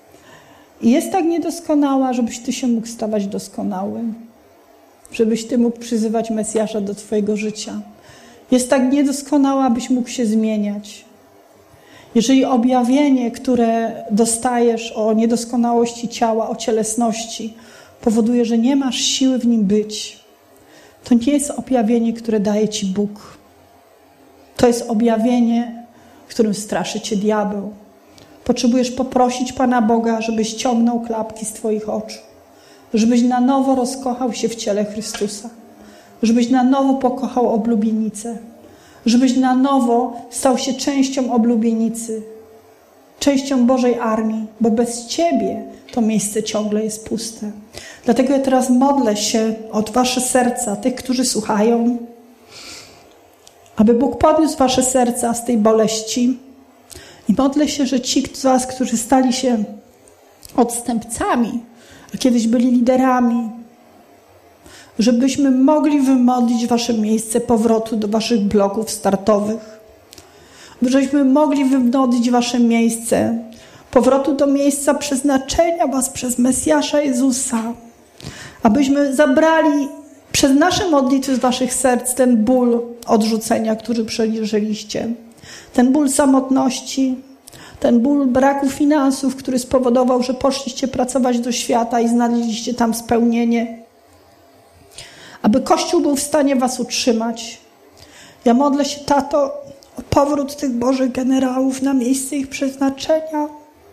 I jest tak niedoskonała, żebyś ty się mógł stawać doskonały. Żebyś ty mógł przyzywać Mesjasza do twojego życia. Jest tak niedoskonała, abyś mógł się zmieniać. Jeżeli objawienie, które dostajesz o niedoskonałości ciała, o cielesności, powoduje, że nie masz siły w nim być, to nie jest objawienie, które daje ci Bóg. To jest objawienie, w którym straszy cię diabeł. Potrzebujesz poprosić Pana Boga, żebyś ściągnął klapki z twoich oczu. Żebyś na nowo rozkochał się w ciele Chrystusa. Żebyś na nowo pokochał oblubienicę. Żebyś na nowo stał się częścią oblubienicy. Częścią Bożej armii, bo bez ciebie to miejsce ciągle jest puste. Dlatego ja teraz modlę się od wasze serca, tych, którzy słuchają, aby Bóg podniósł wasze serca z tej boleści. I modlę się, że ci z was, którzy stali się odstępcami, a kiedyś byli liderami, żebyśmy mogli wymodlić wasze miejsce powrotu do waszych bloków startowych. Żebyśmy mogli wymodlić wasze miejsce powrotu do miejsca przeznaczenia was przez Mesjasza Jezusa. Abyśmy zabrali przez nasze modlitwy z waszych serc ten ból odrzucenia, który przeżyliście. Ten ból samotności, ten ból braku finansów, który spowodował, że poszliście pracować do świata i znaleźliście tam spełnienie. Aby Kościół był w stanie was utrzymać. Ja modlę się, Tato, o powrót tych Bożych generałów na miejsce ich przeznaczenia.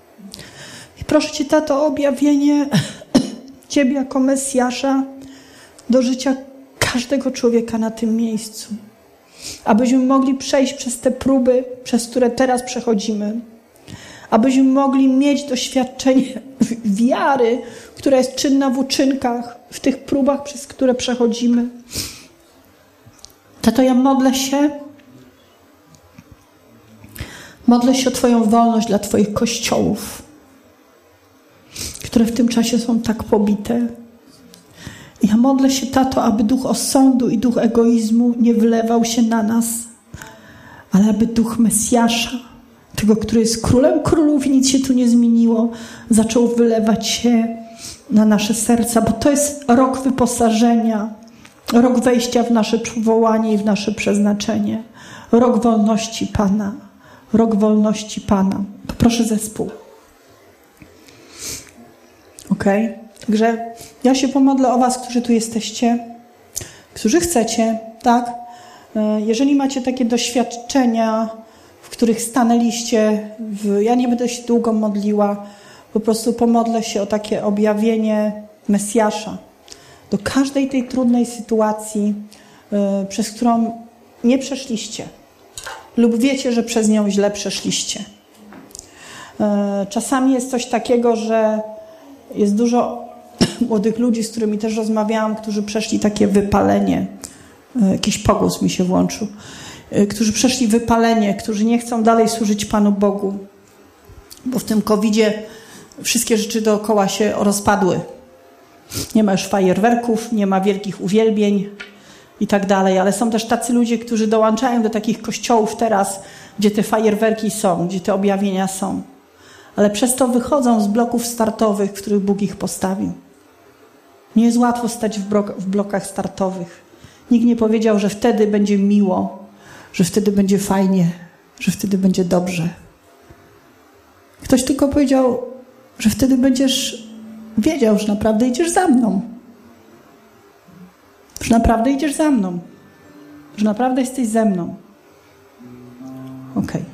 I proszę Cię, Tato, o objawienie Ciebie jako Mesjasza do życia każdego człowieka na tym miejscu. Abyśmy mogli przejść przez te próby, przez które teraz przechodzimy. Abyśmy mogli mieć doświadczenie wiary, która jest czynna w uczynkach, w tych próbach, przez które przechodzimy. Tato, ja modlę się o Twoją wolność dla Twoich kościołów, które w tym czasie są tak pobite. Ja modlę się, Tato, aby duch osądu i duch egoizmu nie wylewał się na nas, ale aby duch Mesjasza, tego, który jest królem królów i nic się tu nie zmieniło, zaczął wylewać się na nasze serca, bo to jest rok wyposażenia, rok wejścia w nasze powołanie i w nasze przeznaczenie, rok wolności Pana, rok wolności Pana. Poproszę zespół. Okej? Także ja się pomodlę o was, którzy tu jesteście, którzy chcecie, tak? Jeżeli macie takie doświadczenia, w których stanęliście, ja nie będę się długo modliła, po prostu pomodlę się o takie objawienie Mesjasza do każdej tej trudnej sytuacji, przez którą nie przeszliście lub wiecie, że przez nią źle przeszliście. Czasami jest coś takiego, że jest dużo młodych ludzi, z którymi też rozmawiałam, którzy przeszli takie wypalenie. Jakiś pogłos mi się włączył. Którzy przeszli wypalenie, którzy nie chcą dalej służyć Panu Bogu. Bo w tym COVID-zie wszystkie rzeczy dookoła się rozpadły. Nie ma już fajerwerków, nie ma wielkich uwielbień i tak dalej. Ale są też tacy ludzie, którzy dołączają do takich kościołów teraz, gdzie te fajerwerki są, gdzie te objawienia są. Ale przez to wychodzą z bloków startowych, w których Bóg ich postawił. Nie jest łatwo stać w blokach startowych. Nikt nie powiedział, że wtedy będzie miło, że wtedy będzie fajnie, że wtedy będzie dobrze. Ktoś tylko powiedział, że wtedy będziesz wiedział, że naprawdę idziesz za mną. Że naprawdę idziesz za mną. Że naprawdę jesteś ze mną. Okej.